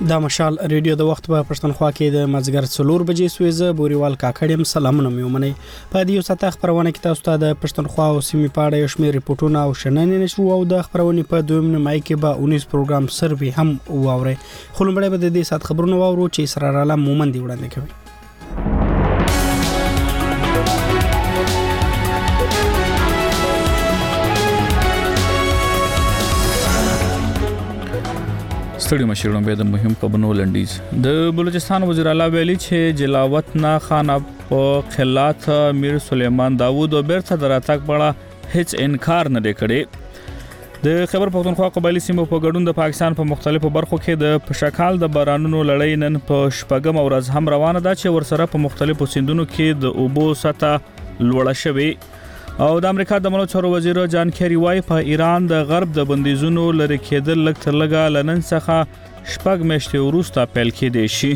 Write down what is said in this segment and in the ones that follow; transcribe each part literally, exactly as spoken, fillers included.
دا مشال ریډیو د وخت په پښتونخوا کې د مازیګر څلور بجې سویزه بوريوال کاکړم سلامونه مې ومني. په دې یو ساعت خبرونه کې تاسو ته د پښتونخوا او سیمې په اړه یو شمېر ریپورتونه او شننې نشو او د خبرونه په دویم نیمای کې به اونیس پروګرام سروي هم واوري. خو لمړی به د دې ساعت خبرونه واورو چې اسرار الله مومن دی وړاندې کوي. ستړي مشرون به د مهم خبرونو لنډیز. د بلوچستان وزیر اعلی ویلي چې جلاوت نه خان په خلات میر سلیمان داوود او بیرته دراتک بړه هیڅ انکار نه کړي. د خبر پښتونخوا قبایلی سیمو په ګډون د پاکستان په مختلفو برخو کې د پشکال د بارانونو لړۍ نن په شپږم ورځ هم روانه ده چې ورسره په مختلفو سیندونو کې د اوبو سطح لوړه شوې. او د امریکا د ملي چارو وزیر جان کیری وايي په ایران د غرب د بندیزونو لری کېدل لږ تر لږه لنن څخه شپږ میاشتې وروسته پیل کېدی شي.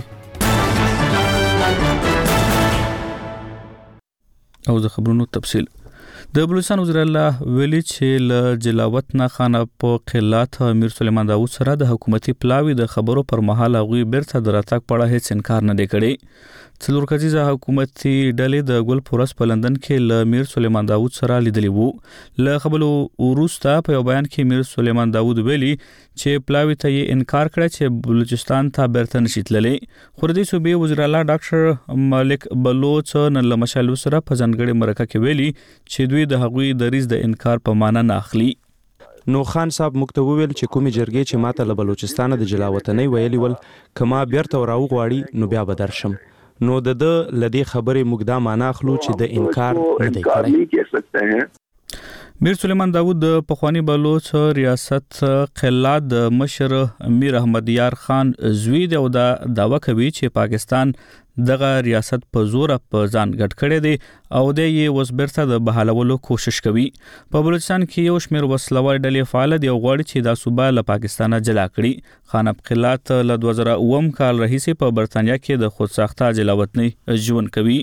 او د خبرونو تفصیل. د بلوچستان وزیر الله ویلي چې ل جلاوت نه خان په خلات امیر سلیمان داوود سره د حکومتي پلاوی د خبرو پر مهال غوي بیرته دراتک پړه هیڅ انکار نه دی کړی. څلور کسیزه حکومتي ډلې د ګل فورس په لندن کې ل امیر سلیمان داوود سره لیدلی وو. ل خبرو وروسته په یو بیان کې امیر سلیمان داوود ویلي چې پلاوی ته یې انکار کړ چې بلوچستان ته بیرته نشي تللی. خو د صوبې وزیر الله ډاکټر ملک بلوچ نن له مشالو سره په ځنګړي مرکه کې ویلي چې دوی د هغوی دریز د انکار په معنا نه اخلي. نو خان صاحب مکتوب ویل چې کومي جرګې چې ماته له بلوچستان د جلاوطنۍ ویلي ول کما بیرته راو غواړي نو بیا به درشم. نو د د لدی خبرې مقدا معنا اخلو چې د انکار نه دی کړی. میر سلیمان داوود د پخوانی بلوچ ریاست خلات د مشر میر احمد یار خان زوی دی او دا داوا کوي چې پاکستان دغه ریاست په زور په ځان ګډ کړی دی او د یې وسبرته د بحالولو کوشش کوي. په بلوچستان کې یو شمېر وسلوال ډلې فعال دي او غواړي چې دا صوبه له پاکستانه جلا کړي. خان خلات له دوه زره اووه کال راهیسې په برتانیا کې د خودساخته جلاوطنۍ ژوند کوي.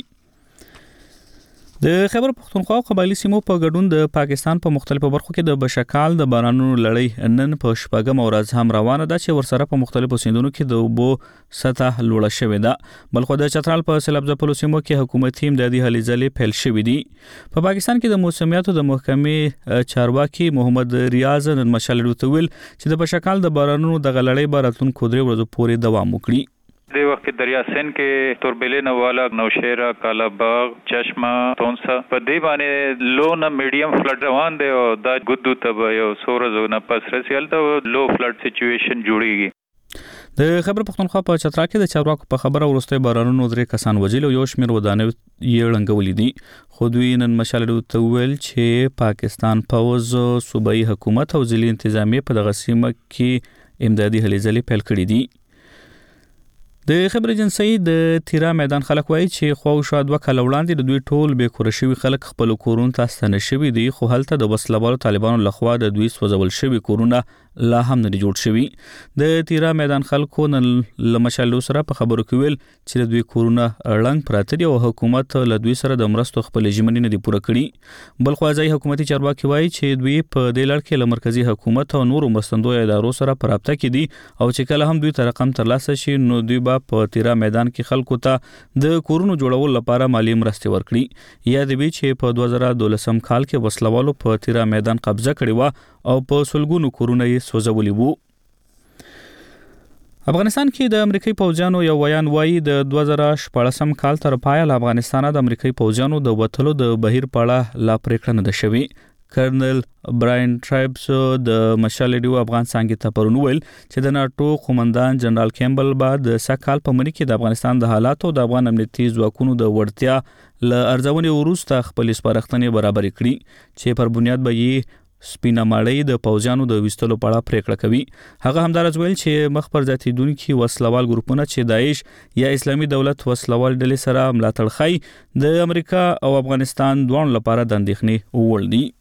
د خبر پښتونخوا قبایلی سیمو په ګډون د پاکستان په مختلفو برخو کې د بشکال د بارانونو لړۍ نن په شپږم ورځ هم روانه ده چې ورسره په مختلفو سیندونو کې د اوبو سطح لوړه شوې ده. بلخو د چترال په سیلاب ځپلو سیمو کې حکومتي امدادي هلې ځلې پیل شوې دي. په پاکستان کې د موسمیاتو د محکمې چارواکي محمد ریاض نن مشال ویل چې د بشکال د بارانونو د غلړۍ باراتونکو درې ورځې پورې دوام وکړي. د وخت دریا سین کې توربلې نواله نوشهره کالا باغ چشمه تونسا په دې باندې لو نه میډیم فلډ روان دی او دا ګدو ته یو سورزو نه پس رسیل ته لو فلډ سچويشن جوړیږي. د خبر پښتونخوا په چترال کې د چارواکو په خبره ورسته بارانونو درې کسان وژل او یو شمېر ودانې یې ړنګولې دي. خو دوی نن مشال ته ویل چې پاکستان پوز صوبایي حکومت او ځلي انتظامیه په دغه سیمه کې امدادي هلې ځلې پیل کړې دي. د خبر ایجنسی د تیرا میدان خلک وایي چې خو شاید وکاله وړاندې د دوی ټول به کور شوی خلک خپل کورون ته ستنه شوی دي خو هلته د وسلوالو طالبانو لخوا د دوی سوځول شوی کورونه لا هم نه جوړ شوی. د تیرا میدان خلکو نن لمشالو سره په خبرو کې ویل چې د دوی کورونه اړنګ پراته دي او حکومت له دوی سره د مرستو خپل ژمنې نه دي پوره کړي. بل خو ځای حکومتي چارواکي وایي چې دوی په دې لړ کې له مرکزی حکومت او نورو مرستندوی ادارو سره په رابطه کې دي او چې کله هم دوی ته رقم ترلاسه شي نو دوی په تیرا میدان کې خلکو ته د کورونو جوړولو لپاره مالی مرستې ورکړي. یا د وی چې په دوه زره دولسم کال کې وسلوالو په تیرا میدان قبضه کړی و او په سلګونو کورونه یې سوځولي وو. افغانستان کې د امریکایي پوځیانو یو ویان وایي د دوه زره شپږم کال تر پایه له افغانستانه د امریکایي پوځیانو د وټلو د بهیر پاړه لا پریکړه نه ده شوې. کرنل براین ټرایبز د مشال ډیو افغان څنګه ته پرون ویل چې د ناتو قومندان جنرال کیمبل بعد سکهال په منی کې د افغانستان د حالاتو د افغان امنیتي ځواکونو د وړتیا ل ارزونې وروسته خپل سپارښتنې برابر کړي چې پر بنیاد به یې سپینا ماړی د پوځیانو د وستلو په اړه پریکړه کوي. هغه همدارز ویل چې مخ پر ذاتیدونکو وسلوال ګروپونه چې داعش یا اسلامي دولت وسلوال ډلې سره ملاتړ کوي د امریکا او افغانستان دوه لپاره د اندېښنې وړ دي.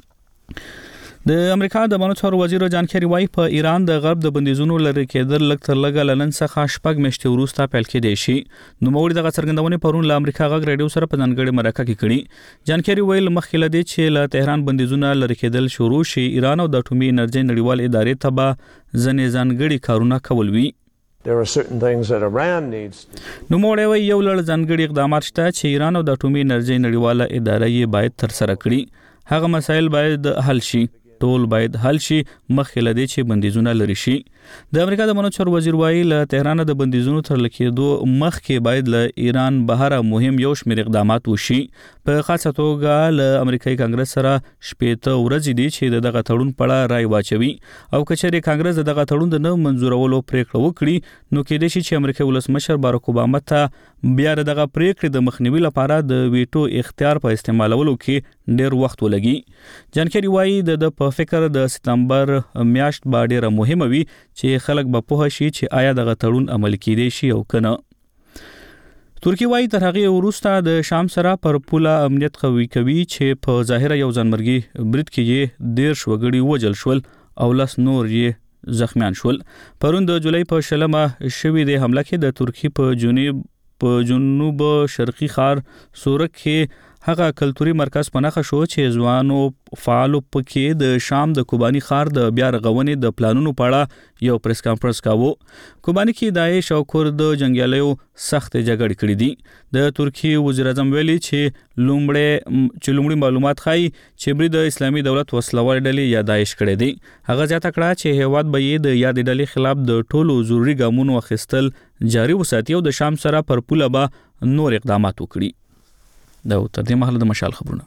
د امریکا د بانو چارو وزیر جان کیری وايي په ایران د غرب د بندیزونو لري کېدل لږ تر لږه لنن څخه شپږ میاشتې وروسته پیل کېدی شي. نو موږ دغه څرګندونې پرون له امریکا غږ رادیو سره په ځانګړي مرکه کې کړي. جان کیری ویل مخکې لدی چې له تهران بندیزونه لري کېدل شروع شي ایران او د اټومي انرژي نړیوال ادارې ته به ځنې ځانګړي کارونه کول وي. There are certain things that Iran needs. نو موړی یو لړ ځانګړي اقدامات شته چې ایران او د اټومي انرژي نړیواله اداره یې باید تر سره کړي. هغه مسایل باید حل شي. ټول باید حل شي مخکې له دې چې بندیزونه لري شي. د امریکا د امنیت شورا وزیر وایي له تهران د بندیزونو تر لکېدو مخکې باید له ایران بهر مهم یو شمېر اقدامات وشي. په خاصه توګه له امریکایي کانګرس سره شپېته ورځې دي چې دغه تړون په اړه رای واچوي او که چېرې کانګرس دغه تړون د نه منظورولو پریکړه وکړي نو کېدای شي چې امریکایي ولسمشر باراک اوباما ته بیا دغه پریکړې د مخنیوي لپاره د ویټو اختیار په استعمالولو کې ډېر وخت ولګي. جانکری وایي د په فکر د سپتمبر میاشت با ډېره مهمه وي چې خلک به پوه شي چې آیا دغه تړون عملي کېدای شي او کنه. ترکیه وایي تر هغه وروسته د شام سره پر پوله امنیت قوي کوي چې په ظاهره یو ځانمرګي برید کې یې ډېر شوګړي وجل شول او لاس نور یې زخمیان شول. پرون د جولای په شلمه شوې د حمله کې د ترکیه په جنوب په جنوب شرقي ښار سورک کې هغه کلتوري مرکز په نخښه شو چې ځوانو فعالو پکې د شام د کوبانی ښار د بیا رغونې د پلانونو په اړه یو پریس کانفرنس کاوه. کوبانی کې داعش او کورد جنگیالیو سخت جګړې کړې دي. د ترکیه وزیر اعظم ویلي چې لومړی چې لومړی معلومات ښایي چې برید د اسلامي دولت وسلوال ډلې یا داعش کړی دی. هغه زیاته کړه چې هیواد به یې د یاد ډلې خلاف د ټولو ضروري ګامونو اخیستل جاري وساتي او د شام سره پر پوله به نور اقدامات وکړي. دا تر دې مهاله د مشال خبرونه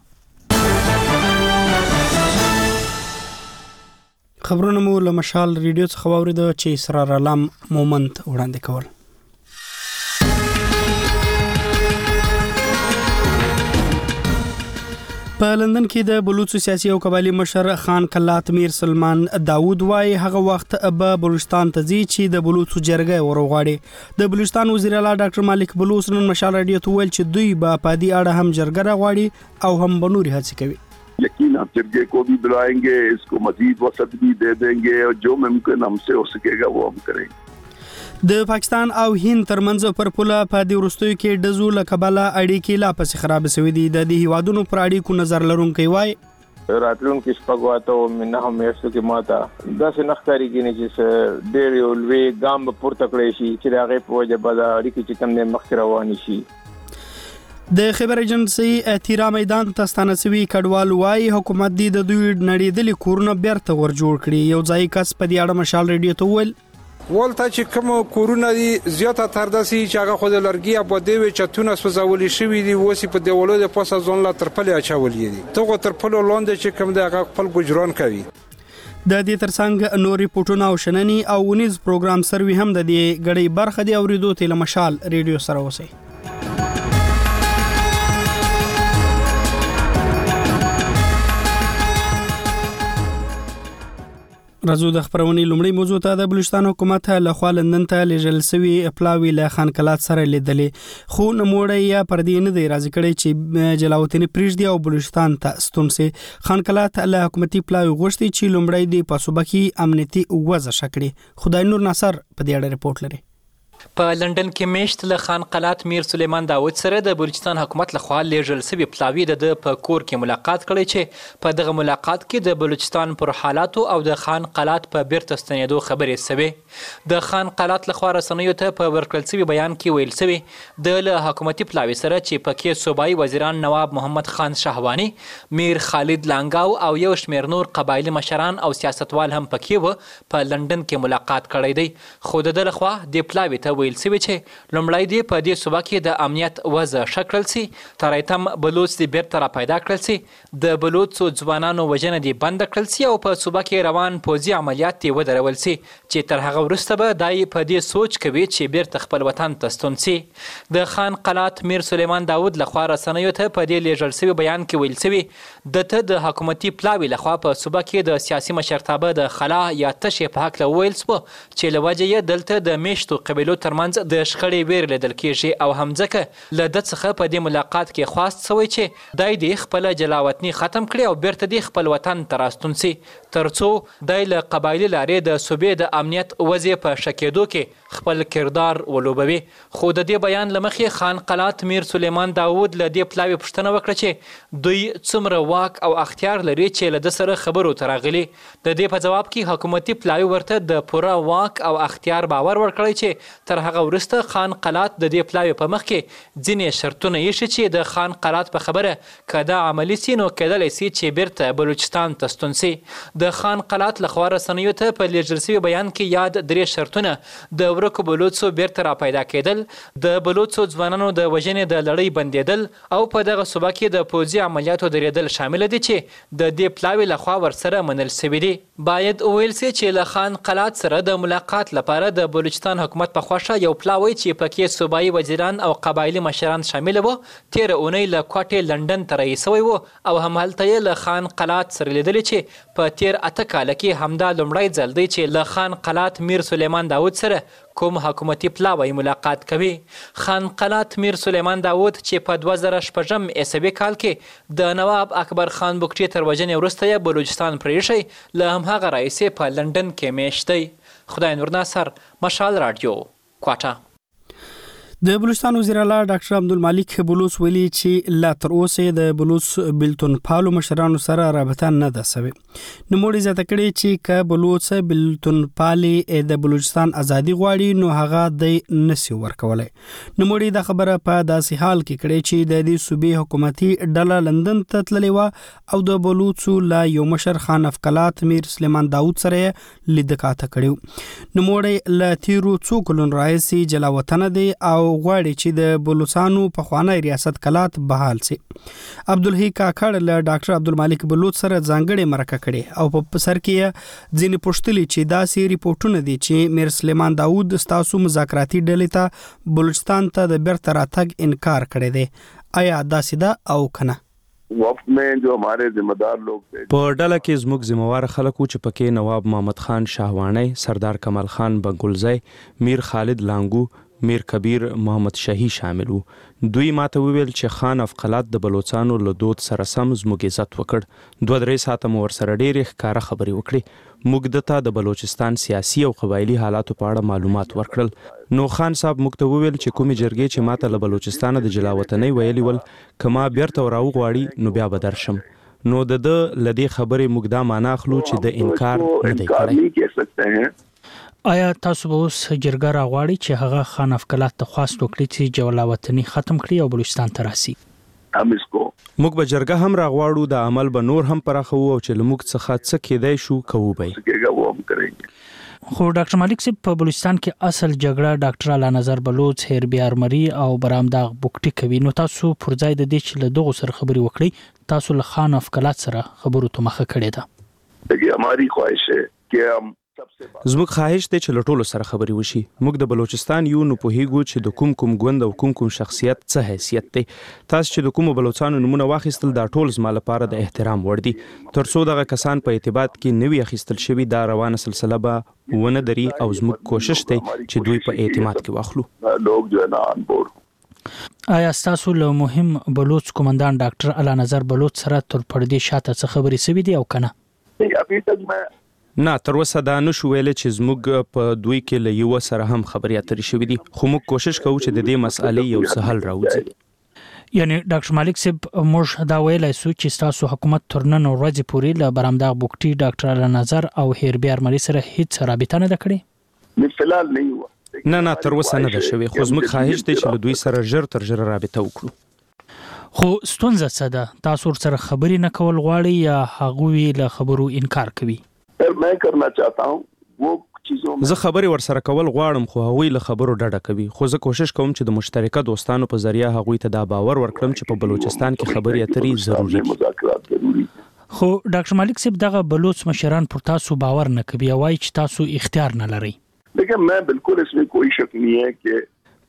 خبرونه مو له مشال ریډیو څخه واورید چې اسرار علام مومنت وړاندې کول. په لندن کې د بلوچ سیاسي او قبایلی مشر خان کلات میر سلمان داوود وای هغه وخت به بلوچستان ته ځي چې د بلوچ جرګه ورغواړي. د بلوچستان وزیر اعلی ډاکټر مالک بلوچ نن مشال رادیو ته ویل چې دوی به په دې اړه هم جرګه راغواړي او هم بنوري هڅې کوي. یقینا جرگے کو بھی بلائیں گے, اس کو مزید وسعت بھی دے دیں گے اور جو ممکن ہم سے ہو سکے گا وہ ہم کریں گے. د پاکستان او هند ترمنځ پر پوله په دې وروستیو کې د ډزو له کبله اړیکې لا پسې خراب شوې دي. د دې هیوادونو پر اړیکو نظر لرونکي وایي راتلونکي شپږ او منه هم میاشتو کې ماته داسې نښکاري کېږي چې ډېر یو لوی ګام به پورته کړی شي چې د هغې په وجه به دا اړیکې چې کوم دی مخکې روانې شي. د خبر ایجنسی تیرا میدان ته ستانه شوي کډوال وایي حکومت دی د دوی نړیدلي کورونه بیرته ور جوړ کړي. یو ځای کس په دې اړه مشال ریډیو ته وویل ولته چې کوم کورونه دي زیاته تر داسي چې هغه خو د لرګي په دیوي چتونه سوځولي شوی دي وسی په دیولو د پاسه ځون لا ترپلې اچولې دي ته ترپلو لاندې چې کوم د هغه خپل ګجران کوي. د دې ترڅنګ نور ریپورتونه او شننی او ونیز پروګرام سروي هم د دې غړي برخه دی اوریدو ته مشال ریډیو سره اوسئ. راځو د خبرونې لومړی موضوع ته. د بلوچستان حکومت له خوا لندن ته لیږل شوي پلاوي له خان کلات سره لیدلې خو نوموړی یا پر دې نه دی راضي کړی چې جلاوطني پرېږدي او بلوچستان ته ستون سي. خان کلات له حکومتي پلاوي غوښتي چې لومړی دی په صوبه کې امنیتي وضع شکړي. خدای نور ناصر په دې اړه رپورټ لري. په لندن کې میشت له خان قلات میر سلیمان داود سره د بلوچستان حکومت لخوا لیږل شوي پلاوي د په کور کې ملاقات کړی چې په دغه ملاقات کې د بلوچستان پر حالاتو او د خان قلات په بیرته ستنېدو خبرې شوې. د خان قلات لخوا رسنیو ته په ورکړل شوي بیان کې ویل شوي د له حکومتي پلاوي سره چې پکې صوبایي وزیران نواب محمد خان شهوانی, میر خالد لانګاو او یو شمېر نور قبایلي مشران او سیاستوال هم پکې و په لندن کې ملاقات کړی دی. خو د ده لخوا د پلاوي ته ویل شوي چې لومړی دی په دې صوبه کې د امنیت وضع ښه کړل سي, تر ایتم بلوچ دې بیرته را پیدا کړل سي, د بلوچو ځوانانو وژنه دې بنده کړل سي او په صوبه کې روان پوځي عملیات دې ودرول سي چې تر هغه وروسته به دا یې په دې سوچ کوي چې بیرته خپل وطن ته ستون سي. د خان قلات میر سلیمان داود لخوا رسنیو ته په دې لیږل شوي بیان کې ویل شوي د ته د حکومتي پلاوي لخوا په صوبه کې د سیاسي مشرتابه د خلا یا تشې په هکله وویل سوه چې له وجې یې دلته د میشتو قبیلو ترمنځ د شخړې ویر لیدل کیږي او همځکه له د څخه په دې ملاقات کې خواست شوی چې دای د خپل جلاوطني ختم کړي او بیرته د خپل وطن ته راستون سي ترڅو دای له قبایلی لارې د صوبې د امنیت وضع په شکېدو کې خپل کردار ولوبوي. خو د دې بیان لمخې خان قلات میر سلیمان داوود له دې پلاوي پوښتنه وکړه چې دوی څومره واک او اختیار لري چې له د سره خبرو ته راغلي. د دې په جواب کې حکومتي پلاوي ورته د پوره واک او اختیار باور ورکړی چې تر هغه وروسته خان قلات د دې پلاوي په مخ کې ځینې شرطونه یې چې د خان قلات په خبره کدا عملی سي نو کېدلی سي چې بیرته بلوچستان ته ستون سي. د خان قلات لخوا رسنیو ته په لیږل شوي بیان کې یاد درې شرطونه د ورکو بلوڅو بیرته را پیدا کېدل، د بلوڅو ځوانانو د وژنې د لړۍ بندېدل او په دغه صوبه کې د پوځي عملیاتو درېدل شامل دي چې د دې پلاوي لخوا ورسره منل شوي دي. باید وویل سي چې له خان قلات سره د ملاقات لپاره د بلوچستان حکومت په خوښه یو پلاوی چې پکې صوبایي وزیران او قبایلي مشران شامل وو تېره اونۍ له کوټې لندن ته رهي سوی و او همهلته یې له خان قلات سره لیدلي چې په تېر اته کاله کې همدا لومړی ځل دی چې له خان قلات میر سلیمان داود سره کوم حکومتي پلاوی ملاقات کوي. خان قلات میر سلیمان داود چې په دوه زره شپږم عیسوي کال کې د نواب اکبر خان بګټي تر وژنې وروسته یې بلوچستان پرېښی له همهغه راهیسې په لندن کې میشت دی. خدای نور ناصر، مشال رادیو، کوټه. د بلوچستان وزیر اعلی ډاکټر عبدالمالک بلوچ ویلي چې لا تر اوسه د بلوچ بلتون پالو مشرانو سره رابطه نه ده سوي. نوموړي زیاته کړې چې ک بلوچ بلتون پالي د بلوچستان ازادي غواړي نو هغه د نسی ورکولای. نوموړي د خبره په داسې حال کې کړې چې د دې صوبې حکومتي ډله لندن ته تللې و او د بلوچو لا یو مشر خان افقلات میر سلیمان داود سره لیدکاته کړو. نوموړي ل تیرو څو کلون راځي جلاوطن دی او غواړي چې د بلوچستانو په خوانی ریاست کلات بحال سي. عبدالحی کاکړ له ډاکټر عبدالمالک بلوچ سره ځانګړي مرکه کړي او په سر کې ځینې پوښتلي چې دا سی ریپورتونه دي چې میر سلیمان داود ستاسو مذاکراتي ډلې ته بلوچستان ته د بیرته راتګ انکار کړی دی. آیا دا سیده او کنه؟ وفد میں جو ہمارے ذمہ دار لوگ تھے په ډله کې زموږ ذمہوار خلکو چې پکې نواب محمد خان شاهوانی، سردار کمال خان بنگلزی، میر خالد لانګو، میر کبیر محمد شاهی شامل وو. دوی ماته وویل چې خان افقلات د بلوچستانو له دود سره سم زموږ عزت وکړ. دوه درې ساعته مو ورسره ډېرې ښکاره خبرې وکړې. موږ دته د بلوچستان سیاسي او قبایلي حالاتو په اړه معلومات ورکړل. نو خان صاحب موږ ته وویل چې کومې جرګې چې ماته له بلوچستانه د جلاوطنۍ ویلي ول که ما بیرته راوغواړي نو بیا به درشم. نو د ده له دې خبرې موږ دا معنا اخلو چې د انکار نه دی کړی. آیا تاسو به اوس جرګه راغواړئ چې هغه خان افقلات ته خواست وکړي چې جلاوطني ختم کړي او بلوچستان ته راسي؟ موږ به جرګه هم راغواړو، د عمل به نور هم پراخو او چې له موږ څخه څه کېدای شو کوو به. خو ډاکټر مالک صاحب په بلوچستان کې اصل جګړه ډاکټر اعلی نظر بلوچ، هیربی ارمري او برامداغ بوکټي کوي. نو تاسو پر ځای د دې چې له دغو سره خبرې وکړئ تاسو له خان افقلات سره خبرو ته مخه کړې ده. دیکھیے ہماری خواہش ہے کہ ہم زموږ خواهش دی چې له ټولو سره خبرې وشي. موږ د بلوچستان یو نو پوهیږو چې د کوم کوم ګوند او کوم کوم شخصیت څه حیثیت دی. تاسو چې د کوم بلوچستانو نمونه واخیستل دا ټول زما لپاره د احترام وړ دي. ترڅو دغه کسان په ارتباط کې نوی اخیستل شوی دا روانه سلسله به ونه دري او زموږ کوشش دی چې دوی په اعتماد کې واخلو. لوگ جو ہے نا آن بورډ. آیا تاسو له مهم بلوچ کمانډان ډاکټر اعلی نظر بلوچ سره تر پردې شاته څه خبرې سوي دي او کنه؟ ابھی تک میں نه تر اوسه دا نشو ویلی چې زموږ په دوی کې له یوه سره هم خبرې اترې شوي دي، خو موږ کوشش کوو چې د دې مسئلې یو څه حل راوځي. یعنی ډاکټر مالک صاحب موږ دا ویلی سو چې ستاسو حکومت تر نن ورځې پورې له برامداغ بوکټي، ډاکټر اعلی نظر او هیربی ارمري سره هیڅ رابطه نه ده کړې؟ فلحال نه هوا. نه نه تر اوسه نه ده شوې، خو زموږ خواهش دی چې له دوی سره ژر تر ژره رابطه وکړو. خو ستونزه څه ده؟ تاسو ورسره خبرې نه کول غواړئ یا هغوی له خبرو انکار کوي؟ میں کرنا چاہتا ہوں وہ چیزوں زه خبرې ورسره کول غواړم خو هغوی له خبرو ډډه کوي. خو زه کوشش کوم چې د مشترکه دوستانو په ذریعه هغوی ته دا باور ورکړم چې په بلوچستان کې خبرې اترې ضروري دي. خو ډاکټر مالک صاحب دغه بلوچ مشران پر تاسو باور نه کوي او وایي چې تاسو اختیار نه لرئ. لیکن میں بالکل اس میں کوئی شک نہیں ہے کہ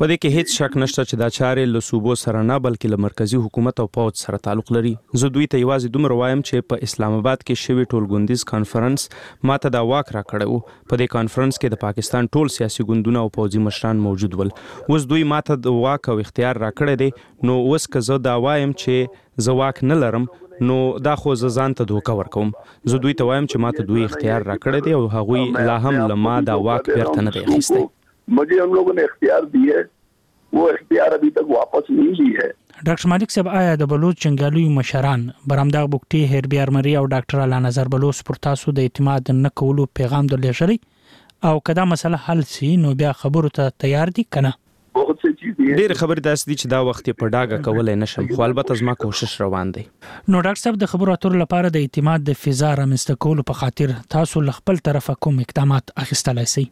په دې کې هیڅ شک نشته چې دا چارې له صوبو سره نه بلکې له مرکزی حکومت او پوځ سره تعلق لري. زه دوی ته یوازې دومره وایم چې په اسلام آباد کې شوی ټولګوندیز کانفرنس ماته دا واک راکړی و. په دې کانفرنس کې د پاکستان ټول سیاسي ګوندونه او پوځي مشران موجود ول. اوس دوی ماته د واک او اختیار راکړی دی، نو اوس که زه دا وایم چې زه واک نه لرم نو دا خو زه ځان ته دوکه ورکوم. زه دوی ته وایم چې ماته دوی اختیار راکړی دی او هغوی لا هم له ما دا واک بیرته نه دی اخیستی. مجھے ہم لوگوں نے اختیار دی ہے، وہ اختیار ابھی تک واپس نہیں لی ہے. ډاکټر مالک صاحب، آیا د بلوچ جنګیالو مشران برامداغ بوکټي، هیربي ارمري او ډاکټر اعلی نظر بلوچ پر تاسو د اعتماد نه کولو پیغام درلېږلی او کدا مسله حل سي نو بیا خبرو ته تیار دي کنه؟ ډېر خبرې داسې دي چې دا وخت په ډاګه کولای نشم، خو البته زما کوشش روان دی. نو ډاکټر صاحب، د خبرو اترو لپاره د اعتماد د فضا رامنځته کولو په خاطر تاسو له خپل طرفه کوم اقدامات اخیستلای شئ؟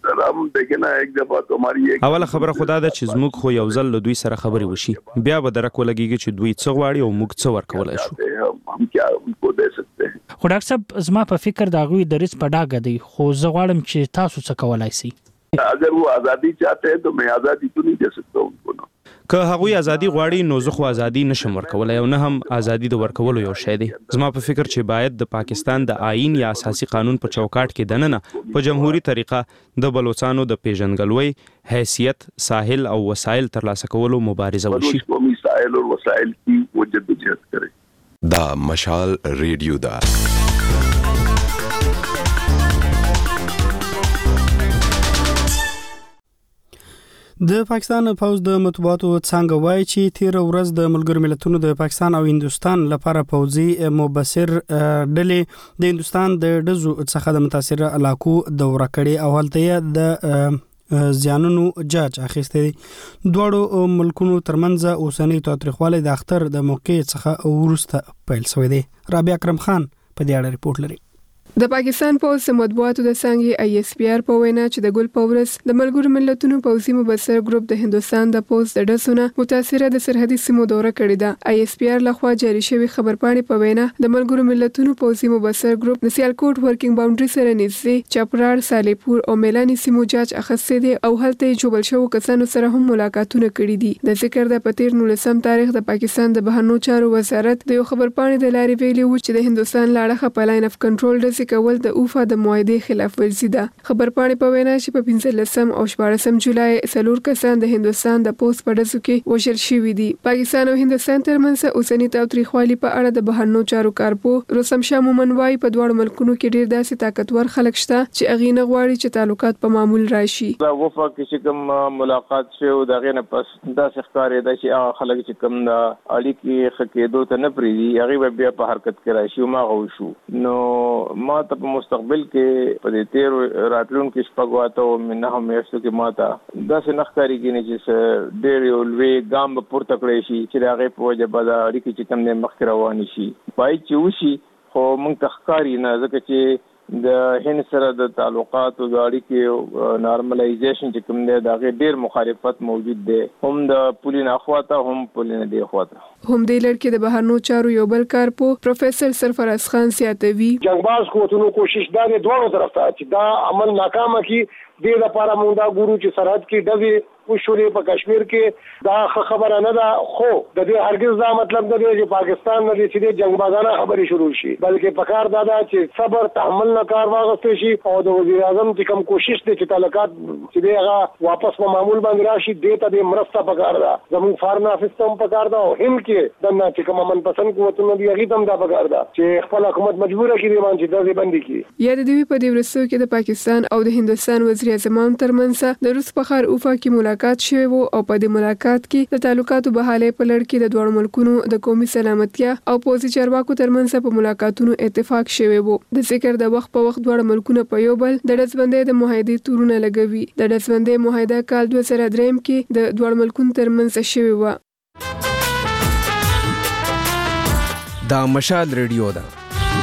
اوله خبره خدا ده چې زموږ خو یو ځل له دوی سره خبرې وشي، بیا به درک ولګیږي چې دوی څه غواړي او موږ څه ورکولای شو. خو ډاکټر صاحب، زما په فکر د هغوی دریځ په ډاګه دی، خو زه غواړم چې تاسو څه کولای شئ. اگر وہ آزادی چاہتے ہیں تو میں آزادی تو نہیں دے سکتا ان کو. که هغوی ازادي غواړي نو زه خو ازادي نشم ورکولای او نه هم ازادي د ورکولو یو شی دی. زما په فکر چې باید د پاکستان د آئین یا اساسي قانون په چوکاټ کې دننه په جمهوریت طریقه د بلوچستانو د پیژنګلوي، حیثیت، ساحل او وسایل ترلاسه کولو مبارزه وشي. قومي ساحل او وسایل کی وہ جدوجہد کرے. دا مشال ریډیو دا د پاکستان پوز د مطبوعاتو څنګه وایي چې تیر ورځ د ملګرو ملتونو د پاکستان او هندستان لپاره پوزي مبصر ډلې د هندستان د ډزو څخه د متاثره علاقو دوره کړې او هلته د زیانونو جاج اخیسته دي. دوړو ملکونو ترمنځ اوسنۍ تاریخواله د اختر د موقع څخه ورسته پیل شوې دي. رابعه اکرم خان په دې اړه ریپورت لري. د پاکستان پوز مطبوعاتو د څنګه آی ایس پی آر په وینا چې د ګل پورس د ملګرو ملتونو پوزي مبصر ګروپ د هندستان د پوز د ډسونه متاثره د سرحدي سیمو دوره کړې ده. آی ایس پی آر لخوا جاری شوی خبرپاڼې په وینا د ملګرو ملتونو پوزي مبصر ګروپ د سیالکوټ ورکینګ باونډري سره نږدې چپرار، سالیپور او میلانی سیمو جاج اخیسته دي او هلته جوړل شوی کسانو سره هم ملاقاتونه کړي دي. د ذکر د پتیر نولسم تاریخ د پاکستان د بهرنیو چارو وزارت د یو خبرپاڼې د لارې ویلي و چې د هندستان لاړه په لاین اف کنټرول د کول د اوفا د معاهدې خلاف ورزي ده. خبرپاڼې په وینا چې په پنځلسم او شپاړسم جولای څلور کسان د هندستان د پوز په ډزو کې وژل شوي دي. پاکستان او هندستان ترمنځ اوسنۍ تاوتریخوالي په اړه د بهرنیو چارو کارپو رستم شاه مومن وايي په دواړو ملکونو کې ډېر داسې طاقتور خلک شته چې هغوی نه غواړي چې تعلقات په معمول راشي. دا وفا کې چې کوم ملاقات شو د هغې نه پس داسې ښکارېده چې هغه خلک چې کوم د اړیکې ښه کېدو ته نه پرېږدي هغوی به بیا په حرکت کې راشي. هماغه وشو. نو ما ته په مستقبل کې په دې تیر راتلونکو شپږو اتو نهو میاشتو کې ما ته داسې نه ښکارېږي چې ډېر یو لوی ګام به پورته کړی شي چې د هغې په وجه به دا اړیکې چې کوم دی مخکې روانې شي. باید چې وشي خو موږ ته ښکاري نه، ځکه چې د هند سره د تعلقاتو د اړیکې نارملایزیشن چې کوم دی د هغې ډېر مخالفت موجود دی، هم د پولې نه خواته هم پولې نه دې خواته. هم دې لړ کې د بهرنیو چارو یو بل کارپو پروفیسر سرفراز خان زیاتوي جنگباز قوتونو کوشش دا د دوه طرف ته چې دا عمل ناکامه کی دې لپاره موږ دا ګورو چې سرحد کې ډزې وشولې په کشمیر کې دا خبره نه ده، خو د دې هرګز دا مطلب نه دی چې پاکستان نه دې چې جنگبازانه خبرې شروع شي، بلکې پکار دا ده چې صبر تحمل نه کار واغستې شي او د وزیر اعظم چې کوم کوشش دی چې تعلقات چې دی هغه واپس په معمول باندې راشي، دې ته دې مرسته پکار ده. زموږ فارن افیس ته هم پکار ده او هند کې دنه چې کوم من پسند قوتونه دی هغې ته هم دا پکار ده چې خپل حکومت مجبوره کړي باندې چې ډزې بندې کړي. یا د دوی په دې وروستیو کې د پاکستان او د هندوستان وزیر اعظمان ترمنځ د روس په ښار اوفا کې ملاقات شوی و او په دې ملاقات کې د تعلقاتو بحالۍ په لړ کې د دواړو ملکونو د قومي سلامتیا او پوځي چارواکو ترمنځ په ملاقاتونو اتفاق شوی و. د ذکر د وخت په وخت دواړو ملکونو په یو بل د ډزبندۍ د معاهدې تورونه لګوي. د ډزبندۍ معاهده کال دوه زره درې کې د دواړو ملکونو ترمنځ شوی و. دا مشال ریډیو ده.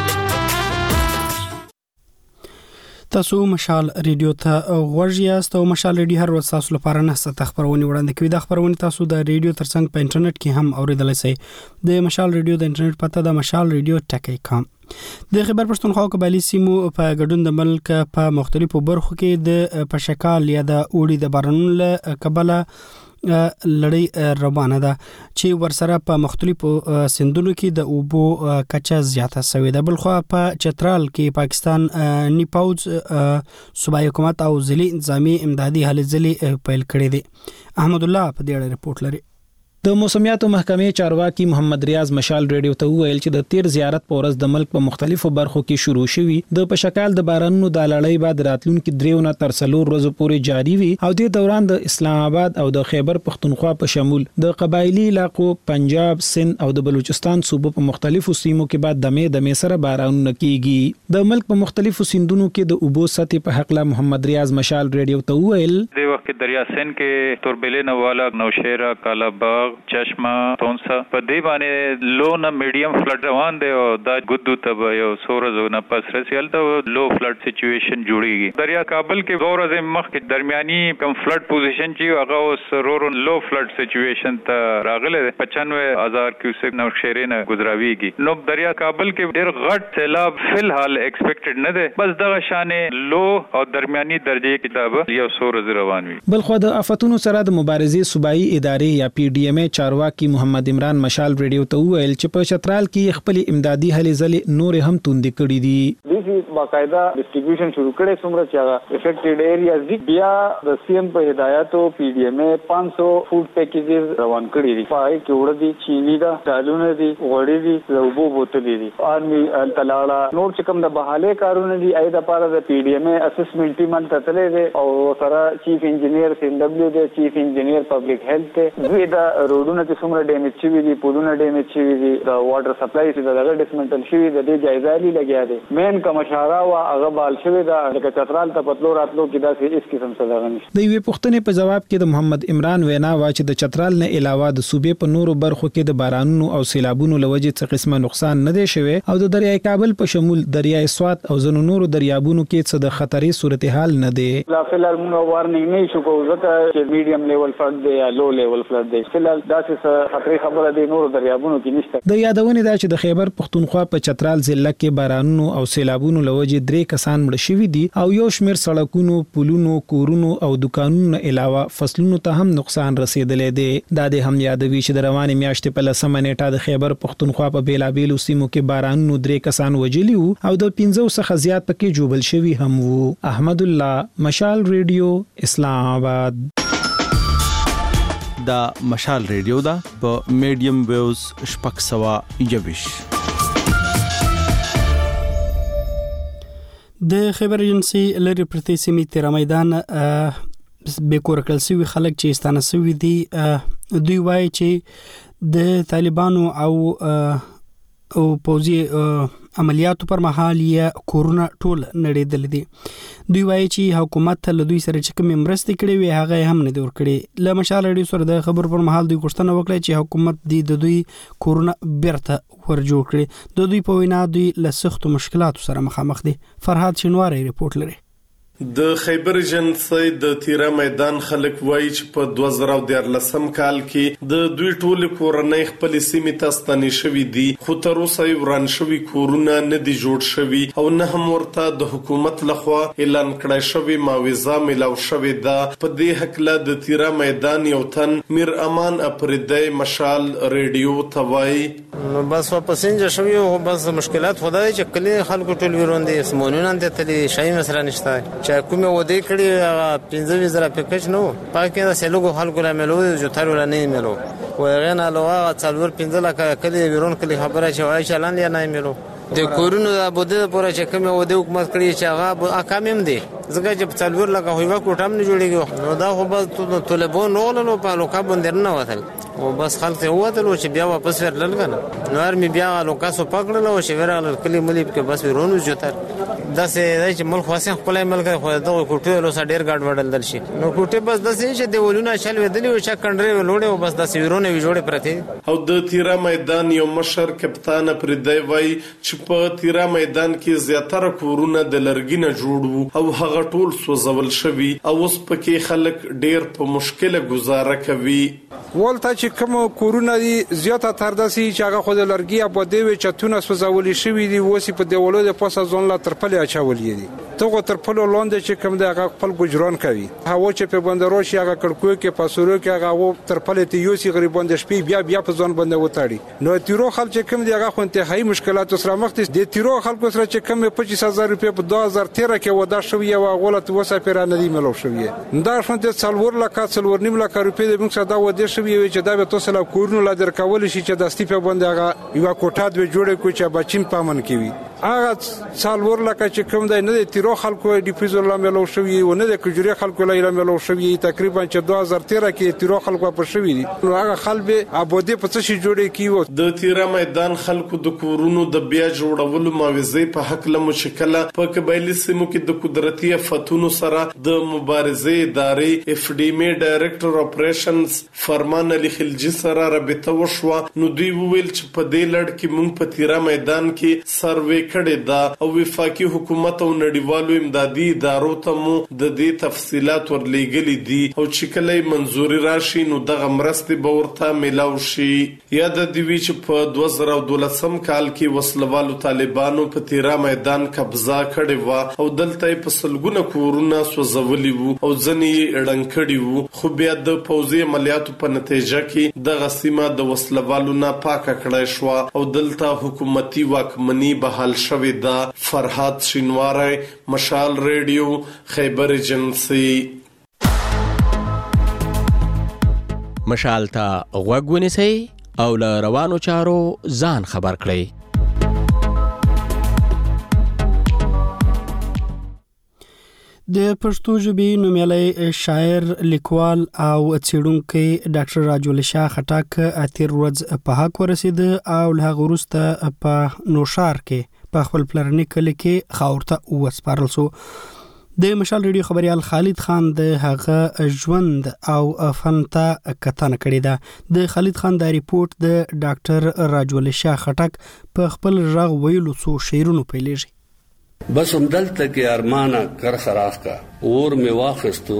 تاسو مشال ریډیو ته غوږ یاست او مشال ریډیو هر ورځ تاسو لپاره نه ست خبرونه وړاندې کوي. د خبرونه تاسو د ریډیو ترڅنګ په انټرنیټ کې هم اوریدلای شئ. د مشال ریډیو د انټرنیټ پته د مشال ریډیو ټکی کام. د خیبر پښتونخوا قبایلی سیمو په ګډون د ملک په مختلفو برخو کې د پشکال یا د اوړي د بارانونو له کبله لړۍ روانه ده چې ورسره په مختلفو سندونو کې د اوبو کچه زیاته شوې ده. بل خو په چترال کې پاکستان نی پوز صوبایي حکومت او ضلعي انتظامی امدادي هلې ځلې پیل کړې دي. احمد الله په دې اړه رپورت لري. د موسمیاتو محکمې چارواکي محمد ریاض مشال ریډیو ته وویل چې د تیر زیارت په ورځ د ملک په مختلفو برخو کې شروع شوي د پشکال د بارانونو د لړۍ بعد راتلونکو دریونه تر څلور ورځې پورې جاری وي او د دوران د اسلام آباد او د خیبر پختونخوا په شمول د قبایلی علاقو پنجاب سند او د بلوچستان صوبو په مختلفو سیمو کې بعد د مې د مې سره بارانونه کیږي. د ملک په مختلفو سیندونو کې د اوبو سطح په حق له محمد ریاض مشال ریډیو ته وویل د وخت دریا سند کې توربلې نواله نوشهره کالاباغ چشمه تونسا په دې باندې لو نه میډیم فلډ روان دی او دا ګدو تب یو سورزو نه پس رسیل ته لو فلډ سچويشن جوړیږي. دریا کابل کې ورځ مخ کې درمیاني کم فلډ پوزیشن چې هغه اوس رورو لو فلډ سچويشن ته راغله پچانوے هزار کیوسک نوشهره نه گزراویږي. نو دریا کابل کې ډېر غټ سیلاب فلحال ایکسپیکټډ نه دی، بس دغه شانې لو او درمیاني درجه کې یو سورز روان وي. بل خو د آفتونو سره د مبارزې صوبایي ادارې یا پی ډی ایم ای چارواکي محمد عمران مشال ریډیو ته وویل چې په چترال کې خپل امدادي هلې ځلې نور هم توندې کړې دي. دې باقاعده ډیسټریبیوشن شروع کړي څومره چې هغه افیکټډ ایریاز دي. بیا د سی ایم په هدایتو پی ډی ایم ای پانچ سو فوډ پیکیجز روان کړي دي. پای کې وړ دي، چینی دا، دالونه دي، غوړي دي، لوبو بوتلې دي، آرمي تلاړه نور چې کوم د بحاله کارونه دي اې د پاره د پی ډی ایم ای اسسمنټ ټیم ته تللې دي او سره چیف انجینیر سی ان ډبلیو دی، چیف انجینیر پبلک هیلث دی. دوی دا روډونه چې څومره ډیمیج شوي دي، پولونه ډیمیج شوي دي، د واټر سپلای چې دغه ډسمنټل شوي د دې جایزه لې لګیا دي. مین کوم اشاره وا هغه بال شوي دا لکه چترال ته پتلو راتلو کې دا هیڅ قسم څه دغه نشته. د یوې پوښتنې په جواب کې د محمد عمران وینا وا چې د چترال نه علاوه د صوبې په نورو برخو کې د بارانونو او سیلابونو لوجې څه قسمه نقصان نه دی شوی او د دریای کابل په شمول دریای سوات او ځینو نورو دریابونو کې څه د خطرې صورتحال نه دی. لا فلال موږ وارنینګ نه شو کوو ځکه چې میډیم لیول فلډ دی یا لو لیول فلډ دی. فلال دا څه خطرې خبره دی نور دریابونو کې نشته. د یادونه ده چې د خیبر پختونخوا په چترال ضلع کې بارانونو او سیلابونو لوجې درې کسان مړ شوي دي او یو شمېر سړکونو، پلونو، کورونو او دکانونو علاوه فصلونو ته هم نقصان رسیدلی دی. دا د هم یادوي چې د روانې میاشتې په لسمه نیټه د خیبر پختونخوا په بیلابیلو سیمو کې بارانونو درې کسان وژلي وو او د پنځو څخه زیات پکې ژوبل شوي هم وو. احمد الله مشال ریډیو اسلام آباد. دا مشال ریډیو دا په میډیم ویوز شپږ سوه یویش. د خیبر ایجنسی لري پرتی سیمې تیر میدان به کور کړل سوي خلک چې استانه سوي دي دوی وایي چې د طالبانو او او پوزي عملیاتو پر مهال یې کورونا ټول نړیدل دي. دوی وایي چې حکومت له دوی سره چې کوم مرستې کړې وي هغه هم نه دی ورکړي. له مشال ریډیو سره د خبر پر مهال دوی غوښتنه وکړه چې حکومت دی د دوی کورونا بیرته ور جوړ کړي. د دوی په وینا دوی له سختو مشکلاتو سره مخامخ دي. فرهاد شینواری رپورت لري. د خیبر ایجنسی د تیرا میدان خلک وایي چې په دوه زره دیارلسم کال کې د دوی ټول کورنۍ خپل سیمې ته ستنې شوي دي خو تر اوسه یې وران شوي کورونه نه دي جوړ شوي او نه هم ورته د حکومت لخوا اعلان کړی شوی معاوضه میلاو شوې ده. په دې هکله د تیرا میدان یو تن میر امان اپریدی مشال ریډیو ته وایي نو بس واپسین جا شوی او بس مشکلات خدای چې کلی خلکو ټول ویرون دي سمونونه ته تلي شای مسله نشته چې کومه ودی کړي پنځه زره پیکج نو پاکه د سلوګو خلکو لا ملو جو تر ولا نه ملو وغینا لوا څلور پنځه لکه کلی ویرون کلی خبره چې وای چلان یا نه ملو د کورونو د بده پورې چې کومه ودی حکومت کړی چې هغه اقامم دي ځکه چې څلور لکه هیوا کوټام نه جوړیږي نو دا خو بس طالبون نغلو په لوکا باندې نه وتل او بس خلک وته لو چې بیا واپس ورلل کنه نو ارمي بیا لوکا سو پکړل او چې ورغل کلی ملي کې بس ورونو جوتر داسې چې ملک واسه خپل ملک خو دغه کوټه له سړیر ګډ وډل دل شي نو کوټه بس داسې چې د ولونه شل ودلی او چې کندري لوړې او بس داسې ورونه وی جوړې پرته او د تیرا میدان یو مشر کپتان پردی وای چې په تیرا میدان کې زیاتره کورونه د لرګینه جوړ او هغه ټول سوځول شوی او اوس پکې خلک ډیر په مشکله گزاره کوي. ولته چې کوم کورونه دي زیاته تر داسې چې هغه خو د لرګي په دیوي چتونه سوځول شوی دي وسی په دیولو د پاسه ځون لا ترپلې پلې اچولې دي ته تر پلو لاندې چې کوم د هغه خپل ګجران کوي هوا چې په بندرو شي هغه کړکو کې پاسورو کې هغه وو تر پلې ته یو سی غریبان د شپې بیا بیا په ځان باندې وتاړي نو تیرو خلک چې کوم دی هغه خو انتهایی مشکلات سره مخ دي د تیرو خلکو سره چې کوم پچیس هزار روپیا په دوه هزار تیرہ کې ودا شوی او غلط وسه پیرانه دی ملو شوی دا شون د څلور لک څلور نیم لک روپیا د موږ څخه دا ودا شوی چې دا به تاسو لا کورونو لا درکول شي چې د استیپه باندې هغه یو کوټه د جوړه کو چې بچین پامن کوي هغه څلور لک چې کوم دی نه د تیرو خلکو ډیپیز الله ملو شوی او نه د کجوري خلکو لا ملو شوی تقریبا چې دوه هزار تیرہ کې تیرو خلکو په شوی دي نو هغه خلک ابودي په څه شي جوړه کیو د تیرا میدان خلکو د کورونو د بیا جوړولو معاوضې په حق له مشکله په قبایلی سیمو کې د قدرتي فتونو سره د مبارزې ادارې اف ډی ام ډایریکټر اپریشنز فرمان علي خلجی سره رابطه وشوه نو دوی ویل چې په دې لړ کې مونږ په تیرا میدان کې سروې کړې ده او وفاقي حکومت او نړیوالو امدادي ادارو ته مو د دې تفصيلات ورلېګلې دي او چې کله منزوري راشي نو دغه مرستې به ورته ملاو شي یا د دوی چې په دوه زره دولسم کال کې وسلوالو طالبانو په تیرا میدان قبضه کړې و او دلته په سلګونه کورونه سوځولي وو او ځنې اړنګ کړي وو خو بیا د پوځي عملیاتو په نتیجه کې د غسیمه د وسلوالو نه پاکه کړای شو او دلته حکومتي واکمنۍ بحال شوې ده. فرهاد شینواری، مشال ریډیو، خیبر ایجنسی. مشال ته غوږ ونیسئ او له روانو چارو ځان خبر کړئ. د پښتو ژبې نومیالی شاعر، لیکوال او څېړونکی ډاکټر راجول شاه خټک اتیر ورځ په حق ورسید او له هغه وروسته په نوشار کې په خپل پلرني کلي کې خاور ته وسپارل شو. د مشال ریډیو خبريال خالد خان د هغه ژوند او فن ته کتنه کړې ده. د خالد خان د ریپورت د ډاکټر راجول شاه خټک په خپل رغ ویلو څو شعرونو پیلېږي. بس هم دلته کې ارمانه کر خراخ کا اور می واخستو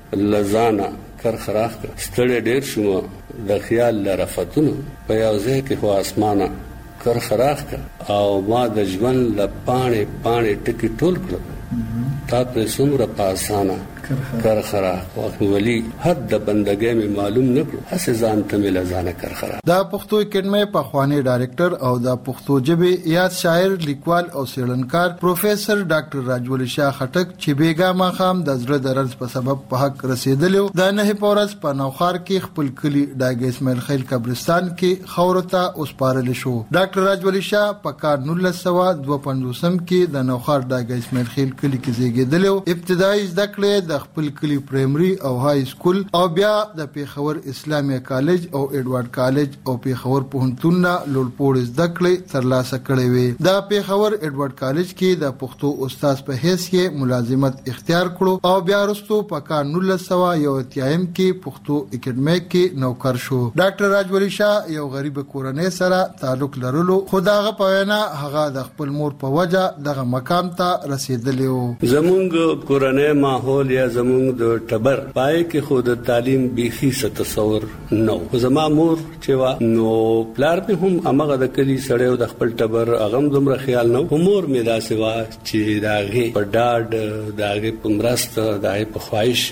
لزانا کر خراخ کا ستړي ډېر شوم د خیال لرفتونو په یو ځای کې خو اسمانه کر خراخ کا او ما د ژوند لپانې پانې ټکی ټول کړ تا پر څومره پاسانه کر خراخ ولی حد د بندګۍ می معلوم نکړو هسه ځان ته مل ځانه کر خراخ. دا پښتو اکیډمي په خواني ډایریکټر او د پښتو ژبې یاد شاعر، لیکوال او څېړنکار پروفیسور ډاکټر راجول شاه خټک چې بیګا ماخام د زړه درز په سبب په حق رسیدلو د نه پورس په نوخار کې خپل کلی ډاګ اسماعیل خیل قبرستان کې خورته اوسپارل شو. ډاکټر راجول شاه په کال نولس سوه دوه پنځوسم کې د نوخار ډاګ اسماعیل خیل کلی کې زیږیدلو. ابتدایي زده کړې د خپل کلی پرایمري او های سکول او بیا د پیښور اسلامي کالج او ایډوارډ کالج او پیښور پوهنتون نه لوړپوړ زده کړې ترلاسه کړې وې. د پیښور ایډوارډ کالج کې د پښتو استاد په حیث کې ملازمت اختیار کړو او بیا وروسته په کال نولس سوه یو اتیایم کې پښتو اکیډمي کې نوکر شو. ډاکټر راجول شاه یو غریب کورنۍ سره تعلق لرلو خو دغه په وینا هغه د خپل مور په وجه دغه مقام ته رسیدلی و. زمونږ کورنۍ ماحول یا زمونږ د ټبر پای کې خود تعلیم بيخي ست تصور نو زما مور چې وا نو پلار په هم امغه د کلی سړیو د خپل ټبر اغم دومره خیال نو مور می دا سوا چې داغه په ډاډ داغه په مرست داغه په خواهش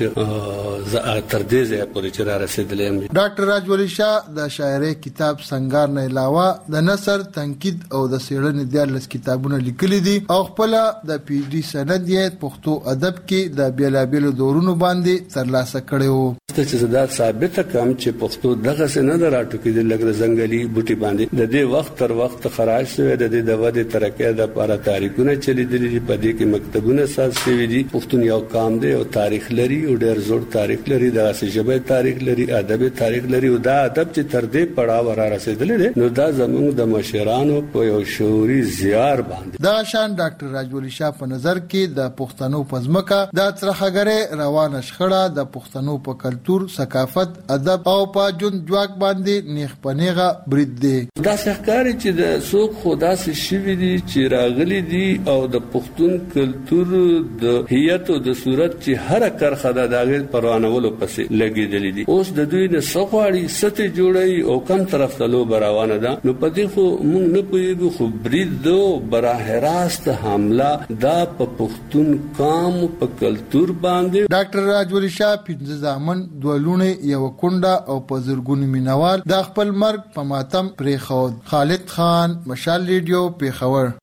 ز تر دې ځای پورې چې را رسیدلم. ډاکټر راجول شاه د شاعري کتاب سنگار نه علاوه د نثر، تنقید او د څېړنې دیارلس کتابونه لیکلي دي او خپل د پی ډي سند یې پښتو ادب کې د بیلابیلو دورونو باندې ترلاسه کړو. چې زدا ثابت کم چې پښتو دغه څه نه راټو کې د لګره زنګلي بوټي باندې د دې وخت تر وخت خراج شوی د دې د ودې ترقې د لپاره تاریخونه چلی دي په دې کې مکتبونه ساز شوی دي. پښتون یو قام دی او تاریخ لري او ډېر زوړ تاریخ لري، د ژبې تاریخ لري، ادب تاریخ لري او دا ادب چې تر دې پړاو را رسیدلی دی نو دا زموږ د مشرانو په یو شعوري زیار باندې دا شان ډاکټر راجول شاه په نظر کې د پښتنو پزمکه د ترخګرې کړي روانه شخړه د پښتنو په کلچر، ثقافت، ادب او په جون جواک باندې نیغ پنیغه برید دی. دا ښکاري چې د څوک خدا سي شوی دي چې راغلي دي او د پښتون کلچر د هیئت او د صورت چې هر کرخه د داغه پروانولو پسې لګیدلې دي. اوس د دوی نه سخواړي ستې جوړي او کم طرف ته لو براوانه ده. نو پدې خو موږ نه پوهیږو، خو برید دو براه راست حمله دا په پښتون قام په کلچر باندې. ډاکټر راجولی شاه پنځه ځامن دوه لونه یو کونډه او په زرګونو مینوال د خپل مرګ په ماتم پرې خود. خالد خان، مشال ریډیو، پیښور.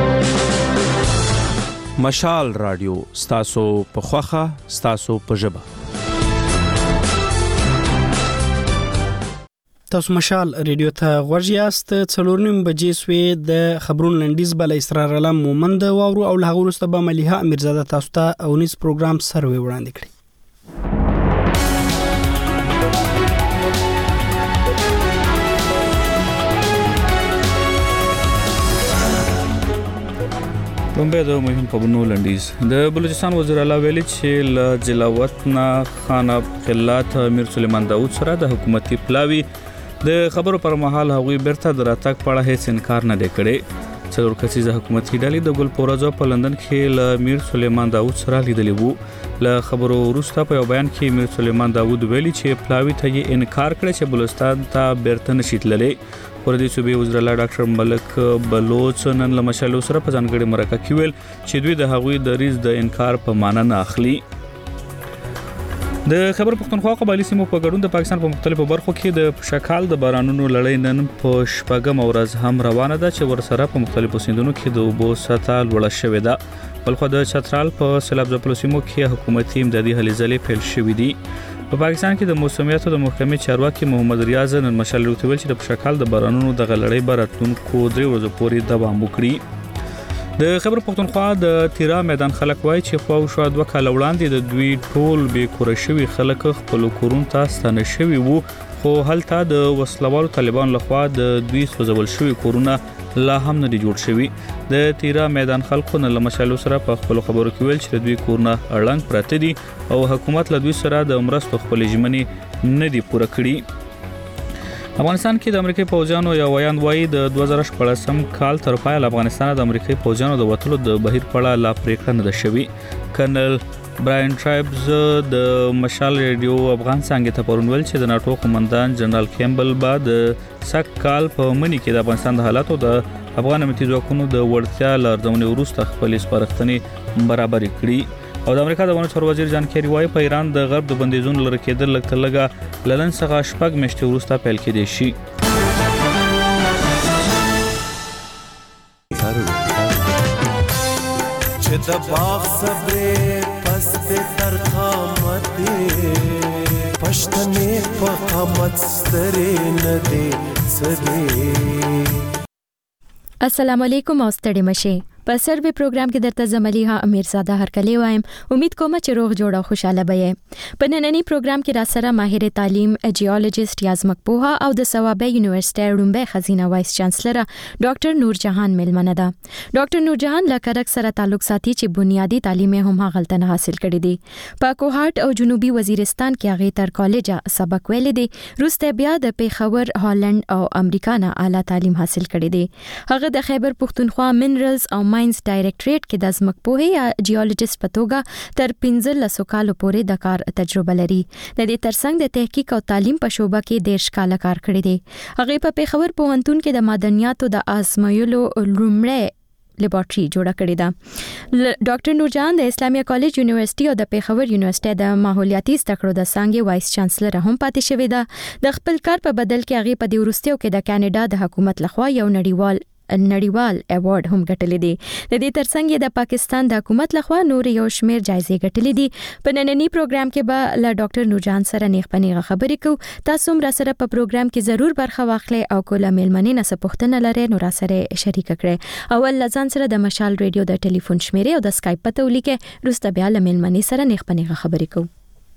مشال رادیو ستاسو په خوخه، ستاسو په ژبه. تاسو مشال ریډیو ته غوږ یاست. څلور نیم بجې سوې د خبرونو لنډیز بل اسرار علم مومند واورو او له هغه وروسته به ملیحه امیرزاده تاسو ته اونیز پروګرام سروي وړاندې کړي. بمبه د مهم خبرونو لنډیز. د بلوچستان وزیر اعلی ویلي چې له جلاوطن خان قلات امیر سلیمان داوود سره د حکومتي پلاوی د خبرو پر مهال هغوی بیرته د راتګ په اړه هیڅ انکار نه دی کړی. څلور کسیزه حکومتي ډلې د ګل پورزو په لندن کې له امیر سلیمان داوود سره لیدلي وو. له خبرو وروسته په یو بیان کې امیر سلیمان داوود ویلي چې پلاوی ته یې انکار کړی چې بلوچستان ته بیرته نشي تللی. پردي صوبې وزیر اعلی ډاکټر ملک بلوچ نن له مشالو سره په ځانګړي مرکه کې ویل چې دوی د هغوی د ریز د انکار په معنی نه اخلي. د خبر پښتونخوا قبایلی سیمو په ګډون د پاکستان په مختلفو برخو کې د شکال د بارانونو لړۍ نن په شپږم ورځ هم روانه ده چې ورسره په مختلفو سیندونو کې د اوبو سطح لوړه شوې ده. بلخو د چترال په سیلاب ځپلو سیمو کې حکومتي امدادي هلې ځلې پیل شوې دي. په پاکستان کې د موسمیاتو د محکمې چارواکي محمد ریاض نن مشال ورته ویل چې د شکال د بارانونو د غلړۍ براتونکو درې ورځې پورې دوام وکړي. د خبر پښتونخوا د تیرا میدان خلک وایي چې خو شو دوه کال وړاندې د دوی ټول به کور شوی خلک خپل کورون ته ستنه شوی وو، خو هلته د وسلوالو طالبان لخوا د دوی سوځول شوی کورونه لا هم نه دي جوړ شوی. د تیرا میدان خلکو نه لمشالو سره په خپل خبرو کې ویل چې دوی کورونه اړنګ پراته دي او حکومت له دوی سره د مرستو خپل ژمنې نه دي پوره کړي. افغانستان کې د امریکای پوځیانو یو ویان وایي د دوه زره شپږم کال تر پایه افغانستان د امریکای پوځیانو د وټلو د بهیر په اړه لا پریکړه نه ده شوې. کرنل براین ټرایبز د مشال ریډیو افغان څنګه ته پرون ویل چې د ناتو قومندان جنرال کیمبل بعد سک کال په منی کې د افغانستان د حالاتو د افغان امنیتي ځواکونو د وړتیا لارښوونې وروسته خپل سپارښتنې برابر کړي. او د امریکا د ونو څار وزیر جان کیری وايي په ایران د غرب د بندیزونو لره کېدل لږ تر لږه لنن څخه شپږ میاشتې وروسته پیل کېدای شي. چې د باغ صبرې پس د ترخامت پښتنې په قامت سترې نه دي سدي. السلام علیکم او ستړي مشه. په سروي پروګرام کې درته زملیحه امیرزاده هرکلی وایم. امید کوم چې روغ جوړ او خوشاله بې. په نننی پروګرام کې را سره ماهر تعلیم جیولوژیست یازمک پوها او د ثوابه یونیورسيټي رومبه خزینه وایس چانسلر ډاکټر نور جهان ملمنه ده. ډاکټر نور جهان له کرک سره تعلق ساتي چې بنیادی تعلیم هم هغلته نه حاصل کړی دی. په کوهاټ او جنوبي وزیرستان کې هغه تر کالجه سبق ویل دي. روسته بیا د پیښور، هالند او امریکا نه اعلی تعلیم حاصل کړی دی. هغه د خیبر پښتونخوا منرالز او ماینز ډایریکټریټ کې د ځمکپوهي یا جیولوژیست په توګه تر پنځلس کالو پورې د کار تجربه لري. د دې ترڅنګ د تحقیق او تعلیم په شوبه کې ډېر کال کار کړی دی. هغه په پیښور پوهنتون کې د معدنیاتو د آزمایلو لومړی لیبارټري جوړه کړې ده. ډاکټر نورجهان د اسلامیه کالج یونیورسيټي او د پیښور یونیورسيټي د ماحولیاتي زده کړو د څانګې وایس چانسلر هم پاتې شوې ده. د خپل کار په بدل کې هغه په دې وروستیو کې د کاناډا د حکومت لخوا یو نړیوال نړیوال ایوارډ هم ګټلې دي. د دې ترڅنګ د پاکستان د حکومت لخوا نور یو شمیر جایزې ګټلې دي. په نننی پروګرام کې به له ډاکټر نورجهان سره نیغ پنیغه خبرې کوو. تاسو هم را سره په پروګرام کې ضرور برخه واخلئ او کوله میلمنې نه سپوښتنه لرئ نو را سره شریک کړئ. اول لزان سره د مشال ریډیو د ټلیفون شمیره او د اسکایپ پته ولیکئ. روسته بیا له میلمنې سره نیغ پنیغه خبرې کوو.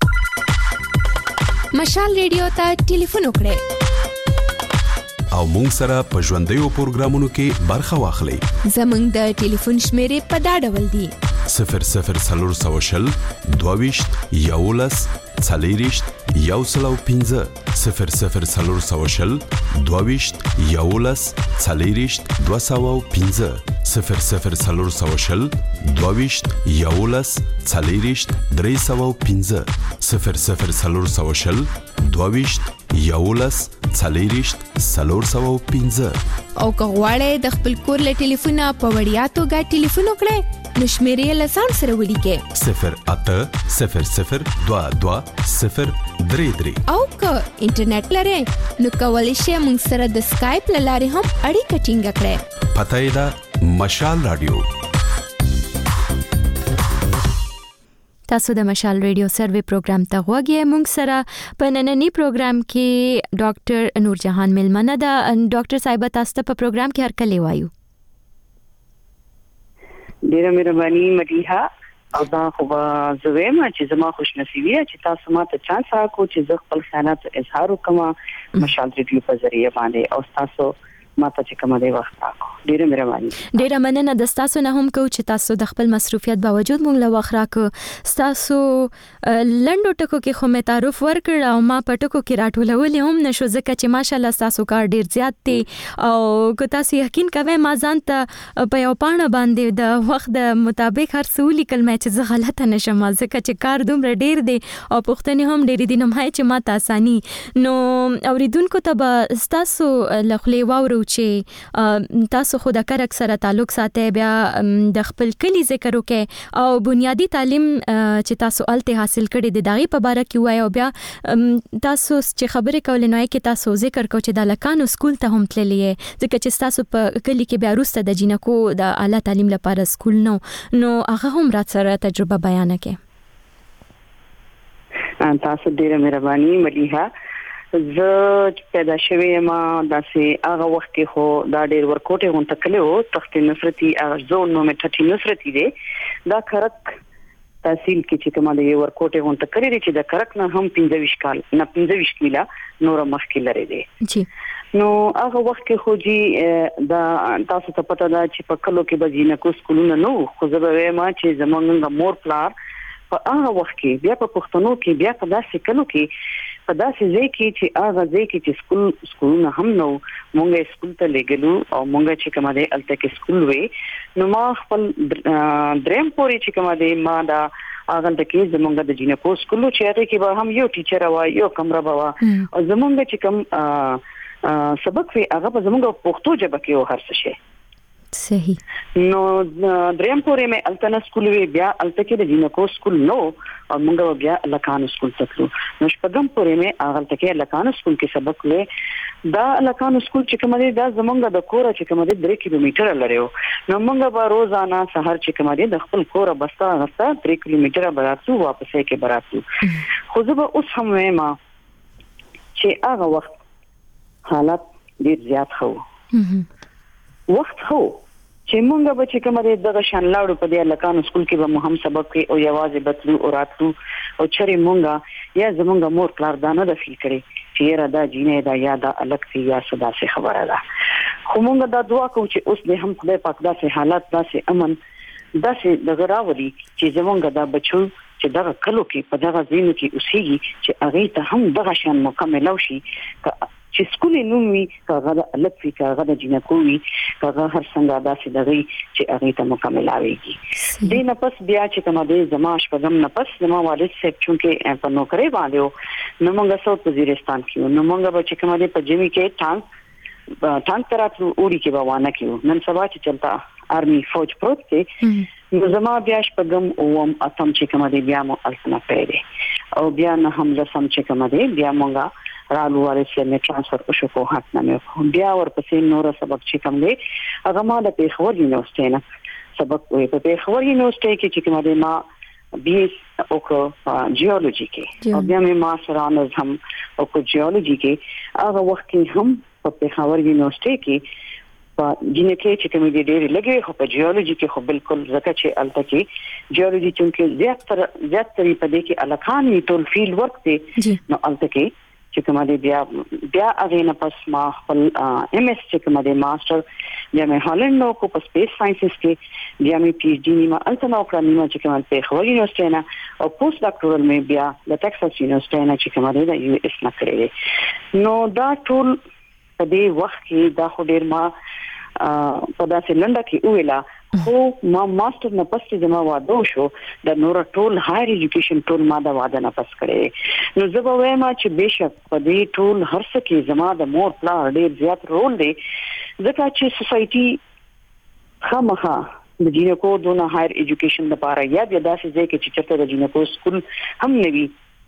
مشال ریډیو ته ټلیفون وکړئ او مونږ سره په ژوندیو پروګرامونو کې برخه واخلئ. زمونږ د ټلیفون شمیره په دا ډول دی صفر صفر څلور سوه شل دوه ویشت یولس څلېرویشت یو سل او پنځه صفر صفر څلور سوه شل دوه ویشت یولس څلېرویشت دوه سوه او پنځه صفر صفر څلور سوه شل دوه ویشت یولس څلېرویشت درې سوه او پنځه صفر صفر څلور سوه شل دوه ویشت یولس څلېرویشت څلور سوه او پنځه او که غواړئ د خپل کور له ټلیفونه په وړیا توګه ټلیفون وکړئ نو شمیرې یې له ځان سره ولیکئ صفر اته صفر صفر دوه دوه صفر درې درې او که انټرنیټ لرئ نو کولی شئ موږ سره د سکایپ له لارې هم اړیکه ټینګه کړئ. پته یې ده مشال رادیو. تاسو د مشال ریډیو سروې پروګرام ته غوږی. موږ سره په نننی پروګرام کې ډاکټر نور جهان ملمنه ده. ډاکټر صاحب تاسو ته په پروګرام کې هرکلی وایو. ډیره مهرباني مدیحه او دا خو زویم چې زما خوش نصیبی چې تاسو ما ته چانس راکو چې زه خپل خیالات اظهار وکم مشال ریډیو په ذریعہ باندې او تاسو ماته چې کومه دی وخت راکو. ډیره مهرباني. ډیره مننه د تاسو نه هم کو چې تاسو د خپل مصروفیت باوجود مونږ له وخت راکو. تاسو لندو ټکو کې خو مې تعارف ورکړ او ما په ټکو کې راټولولې هم نشو ځکه چې ماشالله تاسو کار ډیر زیات دی او که تاسو یقین کوئ ما ځان ته په یو پاڼه باندې د وخت د مطابق هر څه ولیکل مې چې زه غلطه نشم ځکه چې کار دومره ډیر دی او پوښتنې هم ډېرې دي نو مې چې ما ته اساني نو اوریدونکو ته به تاسو له خلې واورو چې تاسو خو د کرک سره تعلق ساتي بیا د خپل کلی ذکر وکي او بنیادی تعلیم چې تاسو الته حاصل کړي د دغه په اړه کې وای او بیا تاسو چې خبرې کولې نو کې تاسو ذکر کو چې د لکانو سکول ته هم تللې ځکه چې تاسو په کلی کې بیا روسته د جنکو د اعلی تعلیم لپاره سکول نو نو هغه هم رات سره تجربه بیان کړي. تاسو ډیره مهرباني مليحه. زه پیدا شوې ما داسې هغه وخت کې خو دا ډېر ورکوټه غونټه کړو تخت نصرتي هغه زون نو مې ټټي نصرتي دی دا کرک تحصیل کې چې کومه دی ورکوټه غونټه کړې چې دا کرک نه هم پنځه ویشت کال نه پنځه ویشت میلا نور مخکې لري دی جی نو هغه وخت کې خو جی دا تاسو ته پته ده چې په کلو کې بجینه کو سکولونه نو خو زه به ما چې زمونږ مور پلار په هغه وخت کې بیا په پښتنو کې بیا په داسې کلو کې په داسې ځای کې چې هغه ځای کې چې سکول سکولونه هم نو مونږه سکول ته لګلو او مونږه چې کومه دی الته کې سکول وې نو ما خپل دریم پوري چې کومه دی ما دا هغه د کې زمونږ د جینکو سکول چې هغه کې به هم یو ټیچر وا یو کمره بوا او زمونږ چې کوم سبق وی هغه په زمونږ پښتو ژبه کې هر څه شي صحیح. نو دریم پورې مې التنا سکول وی بیا الته کې د جینکو سکول نو او موږ بیا لکانو سکول ته تلو نو شپږم پورې مې هغه الته کې لکانو سکول کې سبق وی دا لکانو سکول چې کوم دی دا زمونږ د کور چې کوم دی درې کیلومتره لري نو موږ به روزانه سحر چې کوم دی د خپل کور بستا غستا درې کیلومتره براتو واپس کې براتو خو زه به اوس هم ما چې هغه وخت حالت ډیر زیات خو وخت خو چې مونږ به چې کوم دی دغه شان لاړو په دې لکانو سکول کې به هم سبق کې او یوازې بتلو او راتلو او چرې مونږه یا زمونږ مور پلار دا نه د فیل کړي چې را دا جینې دا یا دا الګ سی یا صدا سي خبره ده خو مونږ دا دعا کوو چې اوس دې هم خدای پاک دا سي حالات دا سي امن دا سي دغه راوړي چې زمونږ دا بچو چې دغه کلو کې په دغه ځینو کې اوسېږي چې هغه ته هم دغه شان مکمل شي چې سکول نومي کاغه د الګ کاغه د جنکو وی کاغه هر څنګه داسې دغه چې هغه ته مکمل اويږي دې نه پس بیا چې کومه د زماش په غم نه پس زما والد صاحب چونکه په نوکری باندې نو موږ سوت وزیرستان کې نو موږ به چې کومه د پجمی کې ټانک ټانک تراتو اوري کې روانه کیو نن سبا چې چلتا آرمي فوج پروت کې نو زما بیا شپږم اوم اتم چې کومه د بیا مو الفنا پیری او بیا نه هم لسم چې کومه د بیا مونږه رالو والے چې نه ترانسفر وشو په حق نه مې بیا ورپسې نور سبق چې کوم دی هغه ما د پیښور یونیورسيټي نه سبق وې په پیښور یونیورسيټي کې چې کوم دی ما بي اس او کو جیولوژي کې او بیا مې ما سره انز هم او کو جیولوژي کې هغه وخت کې هم په پیښور یونیورسيټي کې په جنکه چې کوم دی ډېر لګي خو په جیولوژي کې خو بالکل زکه چې الته کې جیولوژي چې زیات تر زیات تر په دې کې الکان ټول فیلډ ورک دی نو الته کې چې کومه دی بیا بیا هغه نه پس ما خپل ایم ایس چې کومه دی ماستر بیا مې هالند نو کو په سپیس ساينسز کې بیا مې پی ایچ ډي نیمه الته نو کړم نیمه چې کومه په خو یونیورسيټي نه او پوسټ ډاکټورل مې بیا د ټکساس یونیورسيټي نه چې کومه دی د یو ایس نه کړې نو دا ټول په دې وخت کې دا خو ډیر ما په داسې لنډه کې ویلا خو ما ماستر نه پس چې ما واده شو د نور ټول هایر ایجوکیشن ټول ما دا واده نه پس کړې نو زه به وایم چې بهشک په دې ټول هر څه کې زما د مور پلا ډیر زیات رول دی ځکه چې سوسايټي خامخا د جینکو دونه هایر ایجوکیشن لپاره یا د داسې ځای کې چې چېرته د جینکو سکول هم نوي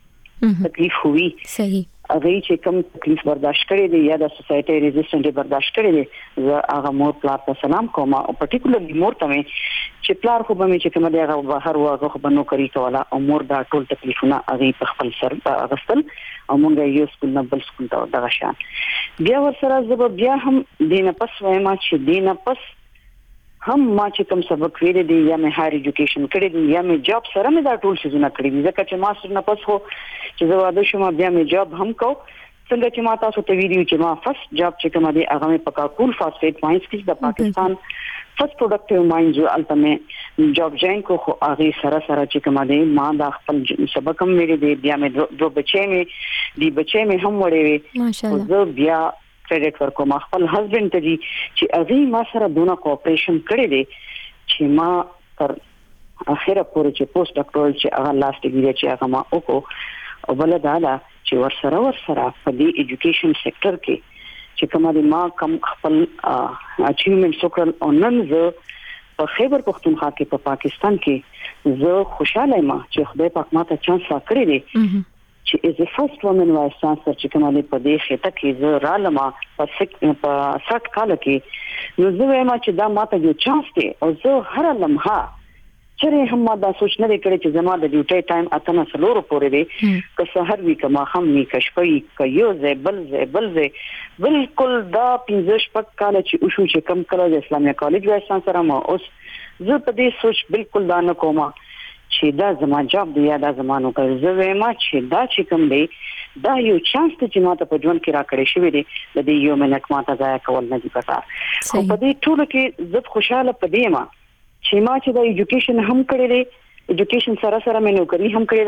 تکلیف ہوئی صحیح هغه چې کوم تکلیف برداشت کړي دي یا د سوسايټي ریزिस्टेंट برداشت کړي دي زه هغه مور پلار ته سلام کوم او پرټیکولرلی مور ته چې پلار خو به مې چې کوم دی هغه بهر واغه خو بنو کوي کولا او مور دا ټول تکلیفونه هغه په خپل سر اغستل او مونږ یو سکول نه بل سکول ته دغه شان بیا ورسره زه بیا هم دینه پس وایم چې دینه پس هم ما چې کوم سبق ویل دي یا مې هایر ایجوکیشن کړی دي یا مې جاب سره مې دا ټول شیزونه کړی دي ځکه چې ماستر نه پس هو چې زه واده شوم بیا مې جاب هم کو څنګه چې ما تاسو ته ویډیو چې ما فرست جاب چې کوم دی هغه مې پکا کول فاسفیټ ماینز کې د پاکستان فرست پروډکټیو ماینز الټیمیټ جاب جاین کو خو هغه سره سره چې کوم دی ما دا خپل سبق هم ویل دي بیا مې دوه بچي مې دی بچي مې هم وړې وي ماشاءالله بیا کریډټ ورکوم خپل هسبند ته دي چې اغي ما سره دونه کوآپریشن کړی دي چې ما تر اخره پورې چې پوسټ ډاکټورل چې هغه لاست ډیګري چې هغه ما وکړو او بل دا لا چې ورسره ورسره په دې ایجوکیشن سېکټر کې چې کومه د ما کم خپل اچیومنت سوکرل او نن زه په خیبر پختونخوا کې په پاکستان کې زه خوشاله یم چې خدای پاک ماته چانس راکړی دی چې از ا فرست وومن وایس چانسلر چې کومه په دې خطه کې زه رالم په سک په سات کال کې نو زه وایم چې دا ماته یو چانس دی او زه هر لمحه چې هم ما دا سوچ نه کړی چې زما د ډیوټي ټایم اتنه سلور پورې دی که سحر وی کما هم ني کشپي ک یو ز بل ز بل ز بالکل دا پنځه شپږ کال چې او شو چې کم کله د اسلامي کالج وایس چانسلر ما اوس زه په دې سوچ بالکل دا نه کوم چې دا زما جاب دی یا دا زمانو کوي زه وایم چې دا چې کوم دی دا یو چانس ته چې ماته په ژوند کې راکړې شوی دی د دې یو منټ ماته ځای کول نه دی پکار خو په دې ټول کې زه خوشاله پدې ما چې ما چې دا ایجوکیشن هم کړی دی ایجوکیشن سره سره مې نوکری هم کړی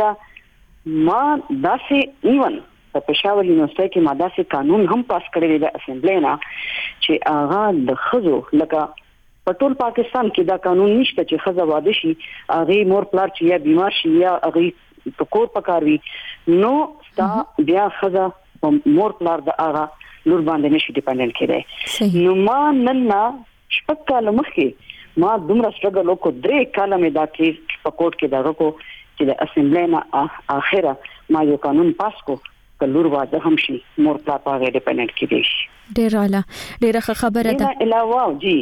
دا ما داسې ایون په پېښور یونیورسيټي کې ما داسې قانون هم پاس کړی دی د اسمبلی نه چې هغه د خزو لکه په ټول پاکستان کې دا قانون نشته چې خزه واده شي هغه مور پلار چې یا بیمار شي یا هغه په کور پکاروي نو ستا بیا خزه مور پلار د هغه لور باندې نشي ډیپندنت کېدای نو ما نن نه شپږ کال مخکې ما دومره سټرګل وکړ درې کال مې دا کې په کوټ کې دا وکړو چې د اسمبلی نه اخره ما یو قانون پاس کو کلور واده هم شي مور پلار په ډیپندنت کېدای شي ډیر اعلی ډیره خبره ده علاوه جی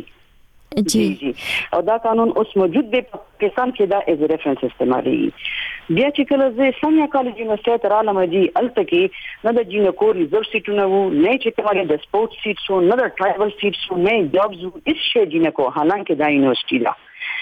جی جی او دا قانون اوس موجود دی په پاکستان کې دا از ریفرنس استعمالي بیا چې کله زه سمیا کالج یونیورسيټي ته رالم جی الته کې نه د جینکو ریزرو سیټونه وو نه چې کومه د سپورت سیټس وو نه د ټرایبل سیټس وو نه جابز هیڅ شي جینکو حالانکه دا یونیورسيټي دا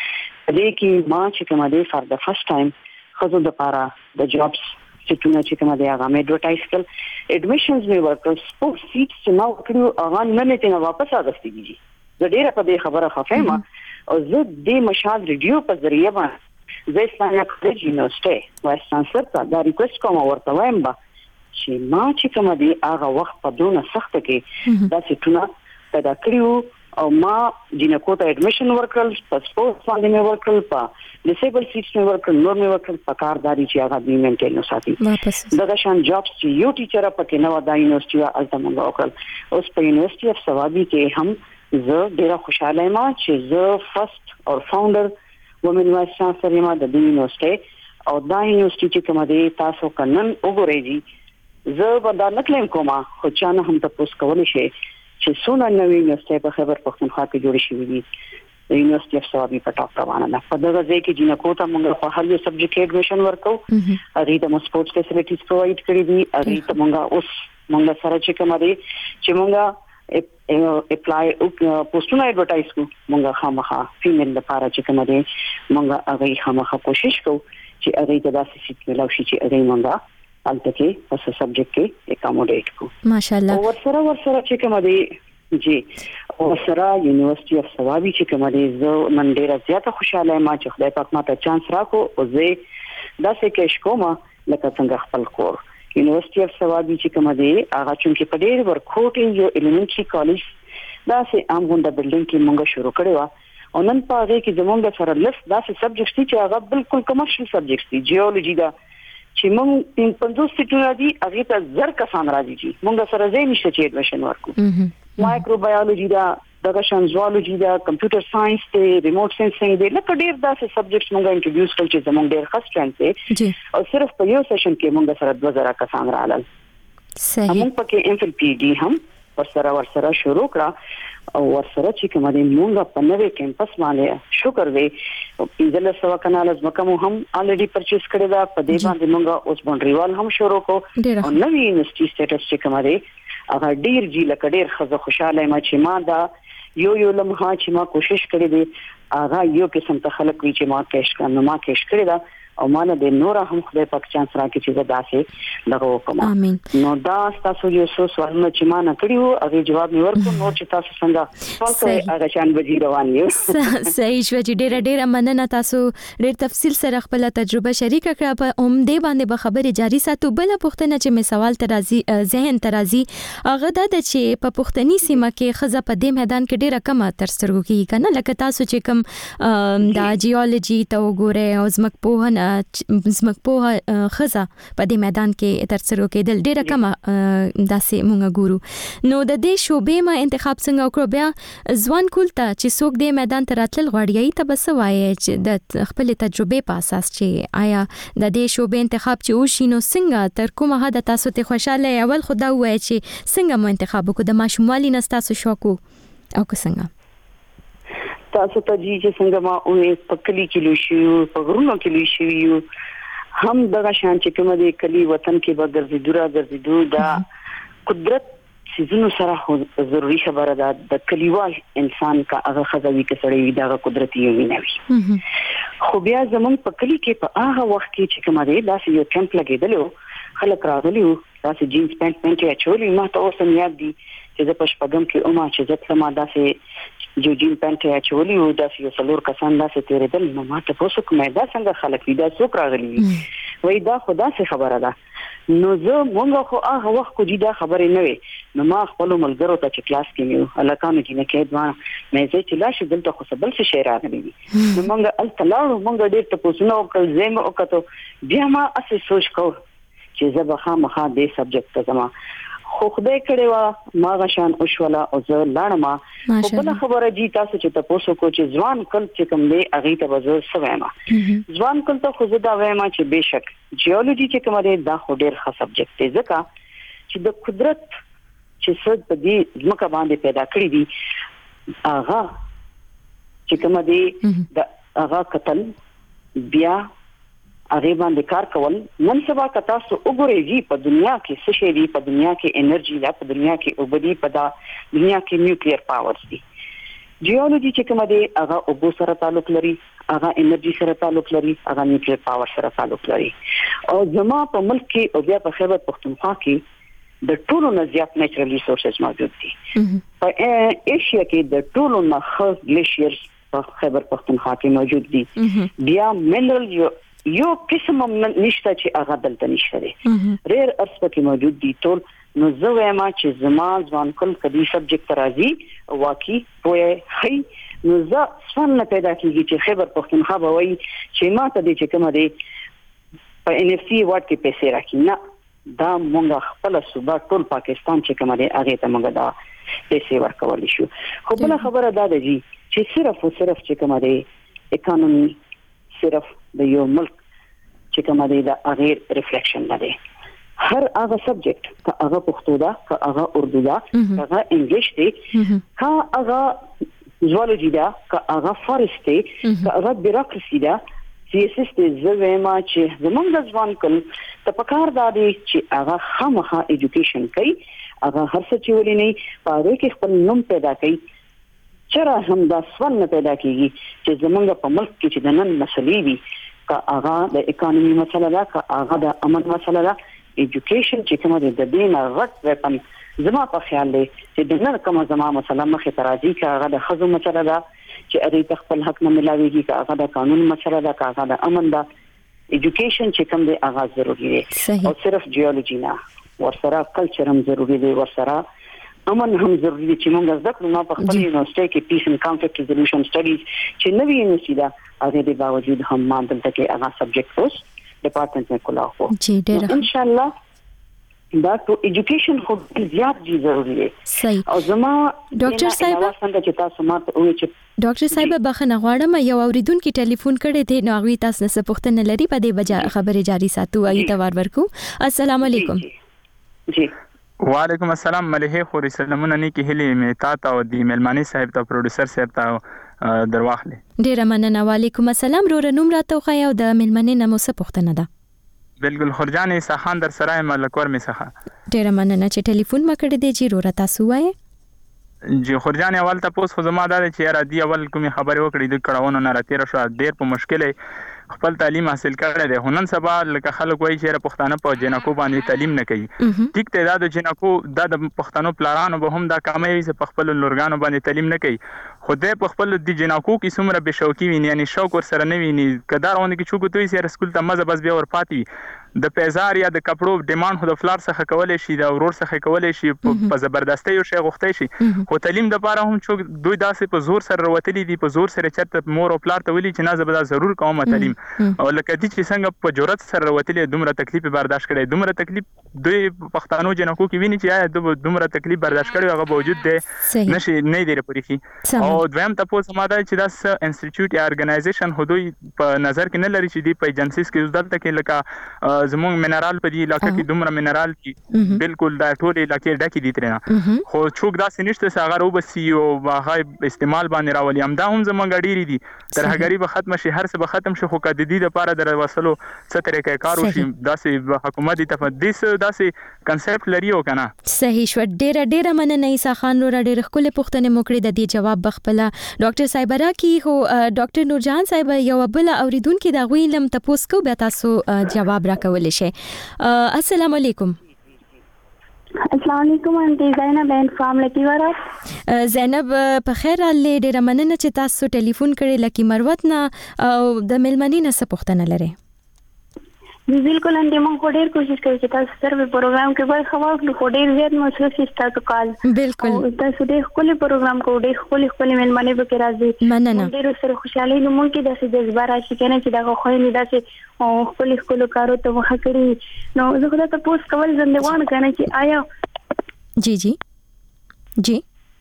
دې کې ما چې کومه دی فار د فرست ټایم خزو د پاره د جابز سیټونه چې کومه دی هغه مې اډورټایز کړ اډمیشنز مې ورکړ سپورت سیټس چې ما وکړو هغه نه نه ته واپس راغستې دي زه ډیره په دې خبره خفه او زه د مشال ریډیو په ذریعہ باندې زه اسلامي کالج یونیورسيټي وایس چانسلر ته دا ریکوست کوم ورته وایم با چې ما چې کوم دی هغه وخت په دونه سخت کې دا سیټونه پیدا کړیو او ما جینکو ته اډمیشن ورکړل په سپورت باندې مې ورکړل په ډیسیبل سیټس مې ورکړل نور مې ورکړل په کارداري چې هغه دی مینټین وساتي دغه شان جابس چې یو ټیچر په کې نو دا یونیورسيټي الته وکړل اوس په یونیورسيټي اف ثوابي کې هم زه ډیره خوشاله یم چې زه فرست او فاونډر وومن وایس چانسلر یم د دې یونیورسيټي او دا یونیورسيټي چې کومه دی تاسو کنن وګورئ زه به دا نکلم کومه خو چا نه هم تاسو کولی شئ چې څونه نوې یونیورسيټي په خیبر پختونخوا کې جوړې شوې دي د یونیورسيټي اف ثوابي په ټاپ روانه ده په دغه ځای کې جنکو ته موږ په هر یو سبجیکټ کې اډمیشن ورکو هغه د مو سپورټس فیسیلیټیز پرووایډ کړې دي هغه ته موږ اوس موږ سره چې کومه دی چې موږ اپلای پوسټونه اډورټایز کو مونږه خامخا فیمیل لپاره چې کوم دی مونږه هغه خامخا کوشش کوو چې هغه د داسې سیټ ملو شي چې هغه مونږه البته کې پس سبجیکټ کې اکاموډیټ کو ماشاءالله او ورسره ورسره چې کوم دی جی او سره یونیورسيټي اف ثوابي چې کوم دی زه نن ډیره زیاته خوشاله ما چې خدای پاک ماته چانس راکو او زه داسې کې شکوم لکه څنګه خپل کور یونیورسيټي اف ثوابي چې کوم دی هغه چې په ډیر ورکوټ یو ایلیمنټري کالج داسې امغونډه بلډینګ کې مونږ شروع کړو او نن په هغه کې زمونږ سره لست داسې سبجیکټس چې هغه بالکل کمرشل سبجیکټس دي جیولوژي دا چې مونږ پنځوس سټونه دي هغه ته زر کسان راځي چې مونږ سره ځای نشته چې ایډمیشن ورکو مایکروبیولوژي دا دغه شان زوالوجي دا کمپیوټر ساينس ته ریموټ سنسینګ دی لکه ډیر داسې سبجیکټس مونږ انټروډیوس کړل چې زمونږ ډیر خاص ټرانس دي او صرف په یو سیشن کې مونږ سره دوه زره کسان راغلل صحیح موږ پکې ام فل پی ډي هم ورسره ورسره شروع کړه او ورسره چې کومه د مونږه په نوې کیمپس باندې شکر دی پنځله سو کنال زمکه مو هم الریډي پرچیز کړی دا په دې باندې مونږه اوس باونډریوال هم شروع کو او نوې یونیورسيټي سټیټس چې کومه دی هغه ډیر جی لکه ډیر خزه خوشاله ما چې ما دا یو یو لمحه چې ما کوشش کړې دي هغه یو قسم ته خلک وی چې ما کېش کړم ما کېش کړی دا او مانه د نور هم خدای پاک چانس راکړي چې زه داسې دغه وکم امين نو دا تاسو یو څه سوالونه چې ما نه کړیو هغه جواب مې ورکړ نو چې تاسو څنګه سوال کوئ هغه شان بجی روان یو صحیح شو چې ډېر ډېر مننه تاسو ډېر تفصیل سره خپل تجربه شریک کړه په اوم دې باندې به خبرې جاری ساتو بل پوښتنه چې مې سوال ترازی ذهن ترازی هغه د چې په پښتني سیمه کې خزه په دې میدان کې ډېر کم تر سترګو کې کنه لکه تاسو چې کوم د جیولوژي ته وګوره او زمکپوهنه زمکپوه خزه په دې میدان کې تر څو کېدل ډیره کم داسې مونږ ګورو نو د دې شوبې ما انتخاب څنګه وکړو بیا ځوان کولته چې څوک دې میدان ته راتلل غواړي ته بس وایي چې د خپل تجربې په اساس چې آیا د دې شوبې انتخاب چې وشي نو څنګه تر کومه حد تاسو ته خوشاله اول خدا وایي چې څنګه مو انتخاب وکړو د ماشوموالي نه تاسو شوکو او څنګه تاسو ته چې څنګه ما اونې په کلی کې لوشي په غرونو کې لوشي هم دغه شان چې کومه د کلی وطن کې به ګرځېدو را ګرځېدو دا قدرت سيزونو سره ضروري خبره ده د کلیوال انسان کا هغه خزوي کې سړی دا قدرتي یو وینوي خو بیا زمونږ په کلی کې په هغه وخت کې چې کومه ده داسې یو کیمپ لګیدلو خلک راغلي وو داسې جینز پینټ پینټ یې چولې ما ته اوس هم یاد دي چې زه په شپږم کې اومه چې زه تلم داسې جو جین پینټ یې چولې وو داسې یو څلور کسان داسې تیرېدل نو ما ته پوښتنه کومه دا څنګه خلک دي دا څوک راغلي وای دا خدا څه خبره ده نو زه مونږ خو هغه وخت کو دي دا خبره نه وي نو ما خپل ملګرو ته چې کلاس کې مې الکانو کې نه کې دوه مې زه چې لاشه دلته خو سبل څه شي راغلي نو مونږ التلاو مونږ ډېر ته پوښتنه وکړ زم او کته بیا ما اسې سوچ کو چې زه به خامخا دې سبجیکټ ته زما خو خدای کړي وا ما غشان او شولا او زه لاړم خو بل خبره جی تاسو چې تاسو کو چې ځوان کل چې کوم دی اغه ته وزو سویما ځوان کل ته خو زه دا وایم چې بهشک جیولوژي چې کوم دی دا خو ډیر ښه سبجیکټ دی ځکه چې د قدرت چې څه په دې ځمکه باندې پیدا کړی دي اغه چې کوم دی د اغه قتل بیا هغه باندې کار کول نن سبا که تاسو وګورئ په دنیا کې څه شي دی په دنیا کې انرژي ده په دنیا کې وبدي په دنیا کې نیوکلیر پاورز دي جیولوژي چې کومه دی هغه اوبو سره تعلق لري هغه انرژي سره تعلق لري هغه نیوکلیر پاور سره تعلق لري او زما په ملک کې او بیا په خیبر پختونخوا کې د ټولو نه زیات نیچرل ریسورسز موجود دي په ایشیا کې د ټولو نه خاص گلیشیرز په خیبر پختونخوا کې موجود دي بیا منرل یو قسم نشته چې هغه دلته نشته دي ډېر ارس پکې موجود دي ټول نو زه وایم چې زما ځوان کل کدي سبجیکټ راځي واقعي پوهه هي نو زه څنګه پیدا کیږي چې خیبر پختونخوا به وایي چې ما ته دې چې کوم دی په ان اف سي وارد کې پیسې راکې نه دا مونږ خپل صوبه ټول پاکستان چې کوم دی هغه ته مونږ دا پیسې ورکول شو خو بل خبره دا ده چې صرف او صرف چې کوم دی اکانومي صرف د یو ملک چې کومه دی دا غیر ریفلیکشن نه دی هر هغه سبجیکټ که هغه پښتو ده که هغه اردو ده که هغه انګلیش دی که هغه زوالوجي ده که هغه فارست دی که هغه بیروکراسي ده سیاست دی زما چې زمونږ د ځوان کل ته پکار دادي چې هغه خامخا ایجوکیشن کوي هغه هر څه چې ولې نه پاره کې خپل نوم پیدا کوي چرا هم دا سوال نه پیدا کیږي چې زمونږ په ملک کې چې د نن مسلې دي که هغه د اکانومي مسله ده که هغه د امن مسله ده ایجوکیشن چې کومه د دین رټ وپن زما په خیال دی چې د نن کومه زما مثلا مخه ترازی کا هغه د خزو مسله ده چې اړې خپل حق نه ملاويږي کا هغه د قانون مسله ده کا هغه د امن ده ایجوکیشن چې کوم دی هغه ضروری دی او صرف جیولوژي نه ورسره کلچر هم ضروری دی ورسره امن هم ضروری دی چې موږ زده کړو په خپل یونیورسيټي کې پیس اند کانفلکټ ریزولوشن سټډیز چې نوې یونیورسيټي ده هغه د باوجود هم ماندل ته کې هغه سبجیکټ اوس ډپارټمنټ میں کولا هو جی ډیر ان شاء الله دا ټو ایجوکیشن خو زیات جی ضروری دی صحیح او زما ډاکټر صاحب څنګه چې تاسو ماته وایي چې ډاکټر صاحب بخنه غواړم یو اوریدونکو ټلیفون کړی دی نو هغه تاسو نه پوښتنه لري په دې بجا خبره جاری ساتو ای ته ور ورکو السلام علیکم جی وعلیکم السلام ملهه خوري سلامونه نیکی هلي می تا ته او دی ملمانی صاحب ته پروډوسر صاحب ته درواخلې ډیر مننه وعلیکم السلام رو رنوم راته خو یو د ملمنې نه مو څه پوښتنه ده بالکل خرجان سخان در سرای ملکور می څخه ډیر مننه چې ټلیفون مکړه دی چې رو را تاسو وای جی خرجان اول تاسو خو زما دا چې را دی اول کومي خبره وکړې د کړهونو نه راتیر شو ډیر په مشکله خپل تعلیم حاصل کړل دی هنن سبا لکه خلک وایي چې پښتانه په جنکو باندې تعلیم نه کوي ټیک ته دا د جنکو د پښتنو پلارانو به هم دا کامیابی چې په خپل لورګانو باندې تعلیم نه کوي خدای په خپل د جنکو کې څومره به شوقي وي یعنی شوق ور سره نه وي کدارونه کې چوکو توي سره سکول ته مزه بس بیا ور پاتې د پیزار یا د کپړو ډیماند خو د فلار څخه کولای شي د ورور څخه کولای شي په زبردستۍ او شی غوښتي شي خو تعلیم د لپاره هم چې دوی داسې په زور سره وروتلي دي په زور سره چرته مور او پلار ته ویلي چې نه زبدا ضرور کوم تعلیم او لکه دي چې څنګه په جرأت سره وروتلي دومره تکلیف برداشت کړي دومره تکلیف دوی پښتانو جنکو کې ویني چې آیا دومره تکلیف برداشت کړي هغه باوجود دي نشي نه دی لري او دویم تاسو ما دا چې داس انسټیټیوټ یا ارګنایزیشن هدوی په نظر کې نه لري چې دی په ایجنسیز کې دلته کې لکه زموږ منرال په دی علاقې کې دومره منرال کې بالکل دا ټول علاقې ډکې دي ترنه خو څوک داسې نشته چې هغه وبسي او هغه استعمال باندې راولي هم دا هم زمونږ ډیری دي ترهګری به ختم شي هر څه به ختم شي خو کده دي د لپاره در وسلو څه طریقې کار وشي داسې حکومت ته تفدیس داسې کنسپټ لري او کنه صحیح شو ډیر ډیر مننه عیسی خان رو ډیر خپل پوښتنه موکړه د دې جواب بخپله ډاکټر صاحب راکی هو ډاکټر نورجان صاحب یو بل اوریدونکو دا غوی لم تاسو کو به تاسو جواب راکول شي السلام علیکم السلام علیکم انټي زینب انفارم لکی وره زینب په خیر الله ډیر مننه چې تاسو ټلیفون کړی لکی مروت نه او د ملمنې نه څه پوښتنه لري بالکل انډي مونږ ډېر کوشش کوي چې تاسو سره په پروګرام کې به خبر کړو ډېر زیات مصروف تاسو کال بالکل تاسو ډېر خپل پروګرام کو ډېر خپل خپل ملمنې به کې راځي مننه ډېر سره خوشالي نو مونږ کې داسې جذبه راشي کنه چې دا خو نه داسې او خپل خپل کارو ته مخ کړی نو زه خدای ته پوس کول زندګان کنه چې آیا جی جی جی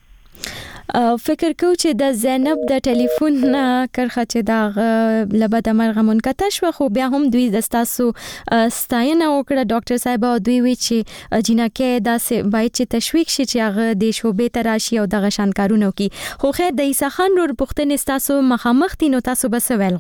فکر کو چې د زینب د ټلیفون نه کرخه چې دا لبد مرغه منقطع شو خو بیا هم دوی د تاسو ستاینه وکړه ډاکټر صاحب او دوی وی چې جنکه داسې باید چې تشویق شي چې هغه د شوبې تراشي او د غشان کارونه کوي خو خیر د عیسی خان نور پښتنې تاسو مخامخ دي نو تاسو بس ویل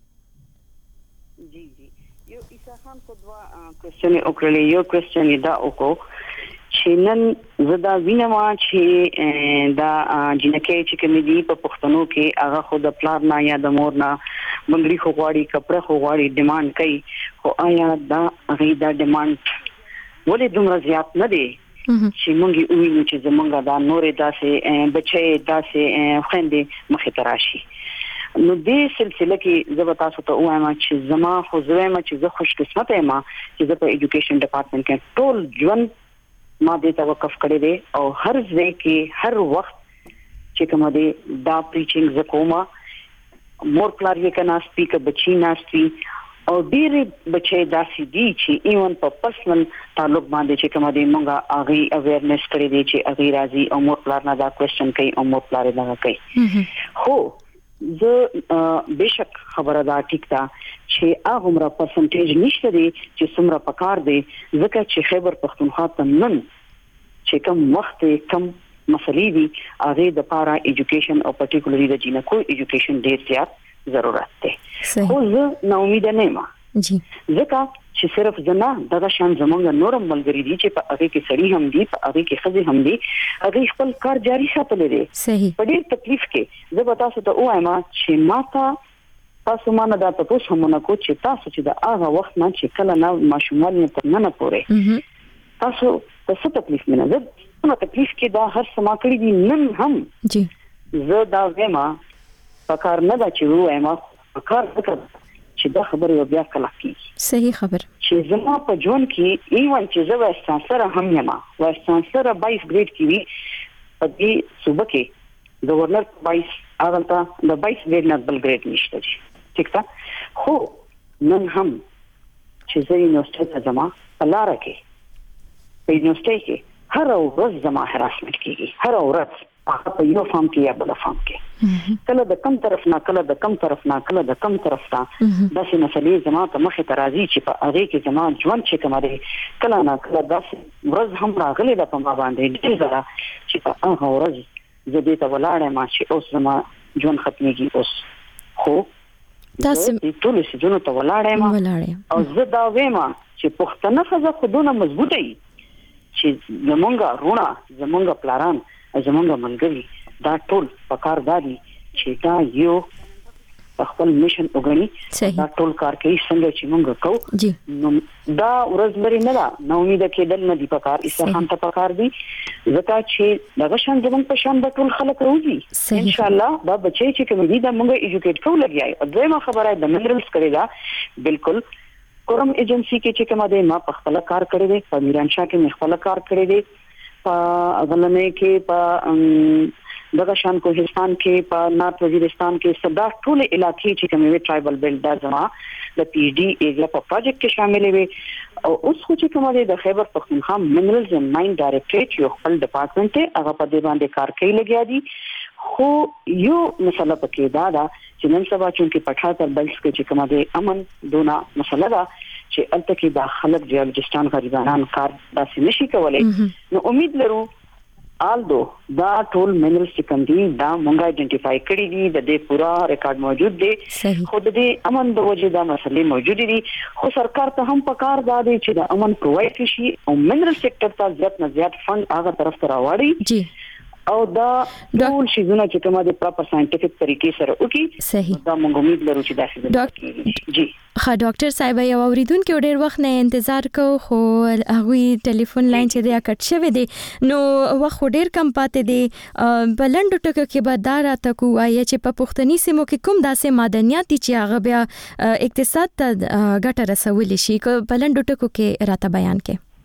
غواړي جی جی یو عیسی خان کو دوا کوېسچن وکړلی یو کوېسچن دا وکړو چې نن زدا وینما چې دا جنکه چې کوم دي په پښتنو کې هغه خود پلان نه یا د مور نه بنگړي خو غواړي کپړه خو غواړي ډیماند کوي خو آیا دا هغه دا ډیماند ولې دومره زیات نه دی چې مونږ وینو چې زمونږ دا نورې داسې بچي داسې خويندې مخې ته راشي نو دې سلسله کې زه تاسو ته وایم چې زما خو زویم چې زه خوش قسمت یم چې زه په ایجوکیشن ډپارټمنټ کې ټول ژوند ما دې ته وقف کړی دی او هر ځای کې هر وخت چې کوم دی دا پریچینګ زکوما مور پلار یې کنه سپیکر بچی ناشتي او ډېر بچي داسې دي چې ایون په پرسنل تعلق باندې چې کوم دی مونږه اغي اویرنس کړی دی چې اغي راځي او مور پلار نه دا کوېسچن کوي او مور پلار نه کوي خو زه بشک خبره دا ټیک ده چې هغه عمره پرسنټیج نشته دی چې څومره پکار دی ځکه چې خیبر پختونخوا ته نن چې کوم وخت کم مسلې دي هغه د پاره ایجوکیشن او پرټیکولرلی د جینکو ایجوکیشن ډیر زیات ضرورت دی خو زه نو امید نه ما جی ځکه چې صرف زنا دغه شان زمونږ نورم ملګری دي چې په هغه کې سړی هم دي په هغه کې خزي هم دي هغه خپل کار جاری ساتلی دي صحیح په ډېر تکلیف کې زه به تاسو ته وایم چې ماته تاسو ما نه دا تاسو هم نه کو چې تاسو چې دا هغه وخت نه چې کله نه ماشومان نه تر نه پورې تاسو څه تکلیف نه ده نو تکلیف کې دا هر سما کړی دي نن هم جی زه دا وېما پکار نه دا چې وایم پکار وکړم چې دا خبره یو بیا کله کیږي صحیح خبر چې زما په جون کې ایوان چې زه وایس چانسلر هم یم وایس چانسلر بایس ګریډ کې وی په دې صوبه کې گورنر بایس هغه ته د بایس ګریډ نه بل ګریډ نشته ٹھیک تا خو نن هم چې زه یونیورسيټي ته ځم په لار کې په یونیورسيټي کې هر ورځ زما هراسمنت کیږي هر ورځ هغه په یو فارم کې یا بل فارم کې کله د کم طرف نه کله د کم طرف نه کله د کم طرف ته داسې مسلې زما ته مخه ترازی چې په هغه کې زما ژوند چې کومه کله نه کله داسې ورځ هم راغلي د په ما باندې ډېر زړه چې په هغه ورځ زه دې ته ولاړم ما چې اوس زما ژوند ختميږي اوس خو تاسو ټول څه جنو ته ولاړم او زه دا وایم چې پښتنه خزه خودونه مضبوطه وي چې زمونږه رونه زمونږه پلاران زمونږه ملګری دا ټول پکار دادي چې دا یو خپل میشن وګڼي دا ټول کار کوي څنګه چې مونږ کوو نو دا ورځ لري نه دا نو امید کېدل نه دی پکار ایسه هم ته پکار دي ځکه چې دغه شان زمونږ په شان د ټول خلک روزي ان شاء الله دا بچي چې کوم دي دا مونږ ایجوکیټ کوو لګیای او دویمه خبره د منرالز کړی دا بالکل کورم ایجنسی کې چې کومه ده ما په خپل کار کړی دی په میرانشاه کې مې خپل کار کړی دی په غلنې کې په دغه شان کوهستان کې په نارت وزیرستان کې صدا ټول علاقې چې کومې ټرایبل بیلټ دا زما د پی ډي ایریا په پروجیکټ کې شامل وي او اوس خو چې کومه د خیبر پختونخوا منرالز اینڈ ماین ډایریکټریټ یو خپل ډپارټمنټ دی هغه په دې باندې کار کوي لګیا دي خو یو مسله پکې دا ده چې نن سبا چې په ټاټر بلس کې چې کومه د امن دونه مسله ده چې الته کې د خلک جیولوجستان غریبانان کار داسې نشي کولای نو امید لرو آلدو دا ټول منرالز چې کوم دي دا مونږه آئیډنټیفای کړی دي د دې پورا ریکارډ موجود دی خو د دې امن د وجې دا مسلې موجود دي خو سرکار ته هم پکار دا دی چې د امن پرووایډ شي او منرال سېکټر ته زیات نه زیات فند هغه طرف ته راوړي جی او دا ټول شیزونه چې کومه د پراپر ساينټیفیک طریقې سره وکي صحیح دا موږ امید لرو چې دا څه جی ها ډاکټر صاحب یو اوریدونکو ډېر وخت نه انتظار کو خو هغه ټلیفون لاین چې دی کټ شوی دی نو وخت ډېر کم پاتې دی بلند ټکو کې به دا راته کوی چې په پښتني سیمو کې کوم داسې معدنیات چې هغه بیا اقتصاد ته ګټه رسولي شي کو بلند ټکو کې راته بیان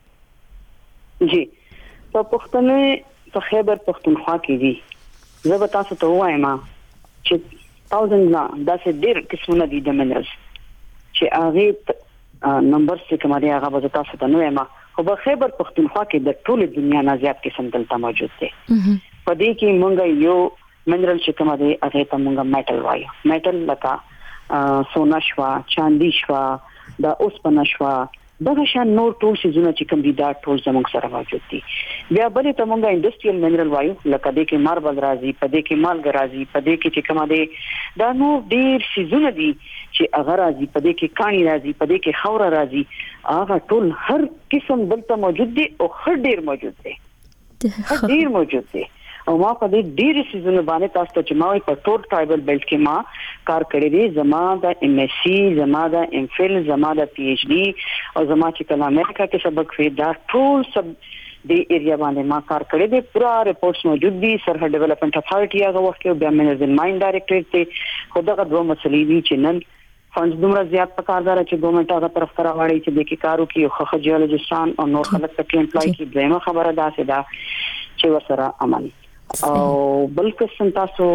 کې جی په پښتني په خیبر پختونخوا کې دي زه به تاسو ته وایم چې تاوزند نه داسې ډېر قسمونه دي د منرالز چې هغه نمبر څه کومه دی هغه به تاسو ته نو وایم خو په خیبر پختونخوا کې د ټول دنیا نه زیات قسم دلته موجود دي په دې کې مونږ یو منرال چې کومه دی هغه ته مونږ میټل وایو میټل لکه سونا شوا چاندي شوا دا اوسپنه شوا دغه شان نور ټول شیزونه چې کوم دي دا ټول زموږ سره موجود دي بیا بلې ته مونږه انډستریال منرال وایو لکه دې کې ماربل راځي په دې کې مالګ راځي په دې کې چې کومه دي دا نور ډیر شیزونه دي چې هغه راځي په دې کې کانی راځي په دې کې خاور راځي هغه ټول هر قسم دلته موجود دي او هر ډیر موجود دي هر ډیر موجود دي او ما په دې ډیر شیزونه باندې تاسو ته چې ما په ټول ټرایبل بیلټ کې ما کار کړی دی زما د ام ایس سی زما د ام فل زما د پی ایچ ڈی او زما چې کله امریکا کې سبق وی دا ټول سب د ایریا باندې ما کار کړی دی پورا ریپورتس موجود دي سرحد ډیولپمنٹ اتھارټي هغه وخت کې بیا منرالز اینڈ ماین ډایریکټریټ ته خدغه دوه مسلې دي چې نن فندز دومره زیات پکاردار چې ګورنمنت هغه طرف ته راوړي چې د کې کارو کې خو جیولوجستان او نور خلک ته امپلای کی دیمه خبره ده چې دا چې ورسره عمل او بل قسم تاسو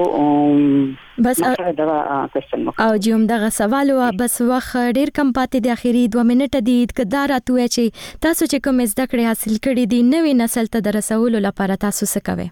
بس او جوم دغه سوال او بس وخت ډیر کم پاتې د اخیری دوه منټه دي کدار اتوي چې تاسو چې کوم زده کړې حاصل کړې دي نوې نسل ته درسولو لپاره تاسو څه کوئ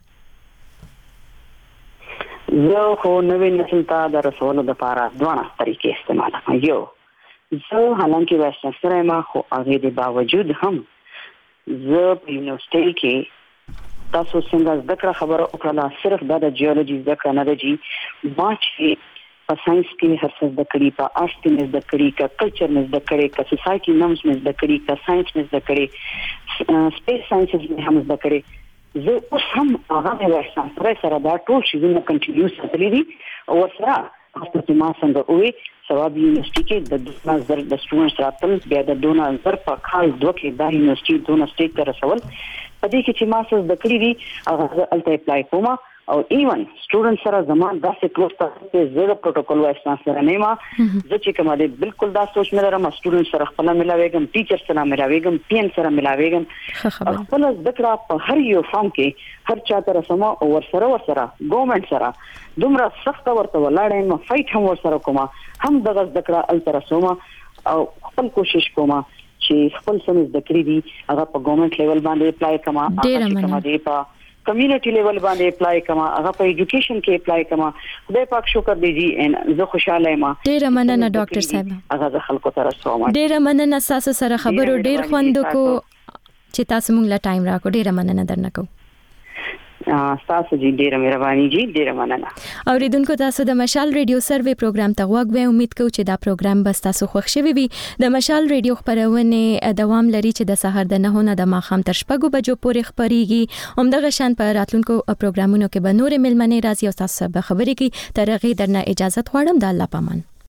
زه خو نوې نسل ته درسولو لپاره دوه طریقې استعمال کوم یو زه حالانکه وایس سره ما خو هغه د باوجود هم زه په یونیورسيټي کې تاسو څنګه ذکر خبره وکړه صرف د جیولوژي ذکر نه دی ما چې په ساينس کې هر څه د کړي په آرټس کې د کړي کا کلچر نه د کړي کا سوسايټي نمز نه د کړي کا ساينس نه د کړي سپیس ساينسز نه هم د کړي زه اوس هم هغه وایسم پر سره دا ټول شي نه کنټینیوس ساتلې دي او سره تاسو چې ما څنګه وې ثواب یونیورسيټي کې د دوه هزار د سټوډنټس راتل بیا د دوه هزار په کال دوه کې د یونیورسيټي دونه سټیټ ته رسول په دې کې چې ما څه د کړی دي هغه الته اپلای کوم او ایون سټوډنټ سره زمان داسې کلوز ته زیاده پروتوکول وایس سره نه ما زه چې کوم دې بالکل دا سوچ مې لرم سټوډنټ سره خپل ملاويګم ټیچر سره ملاويګم پی ان سره ملاويګم خپل ذکر په هر یو فارم کې هر چا تر سم او ور سره ور سره ګورنمنت سره دومره سخت ورته ولاړم فایټ هم ور سره کوم هم دغه ذکر ال تر سم او خپل کوشش کوم چې خپل سم ذکر دي هغه په ګورنمنت لیول باندې اپلای کما هغه کوم دي په کمیونټي لیول باندې اپلای کما هغه په ایجوکیشن کې اپلای کما خدای پاک شکر دی ان زه خوشاله یم ډیر مننه ډاکټر صاحب هغه خلکو ته رسوم ډیر مننه تاسو سره خبرو ډیر خوند کو چې تاسو موږ لا ټایم راکو ډیر مننه درنه کو تاسو جی ډیره مهرباني جی ډیره مننه اوریدونکو تاسو د مشال ریډیو سروي پروګرام ته غوږ و امید کوم چې دا پروګرام به تاسو خوښ شوي وي د مشال ریډیو خبرونه دوام لري چې د سحر د نه نه د ماخام تر شپږو بجو پورې خبريږي همدغه شان په راتلونکو پروګرامونو کې به نور ملمنې راځي او تاسو به خبرې کی ترغه درنه اجازه غواړم د الله پامان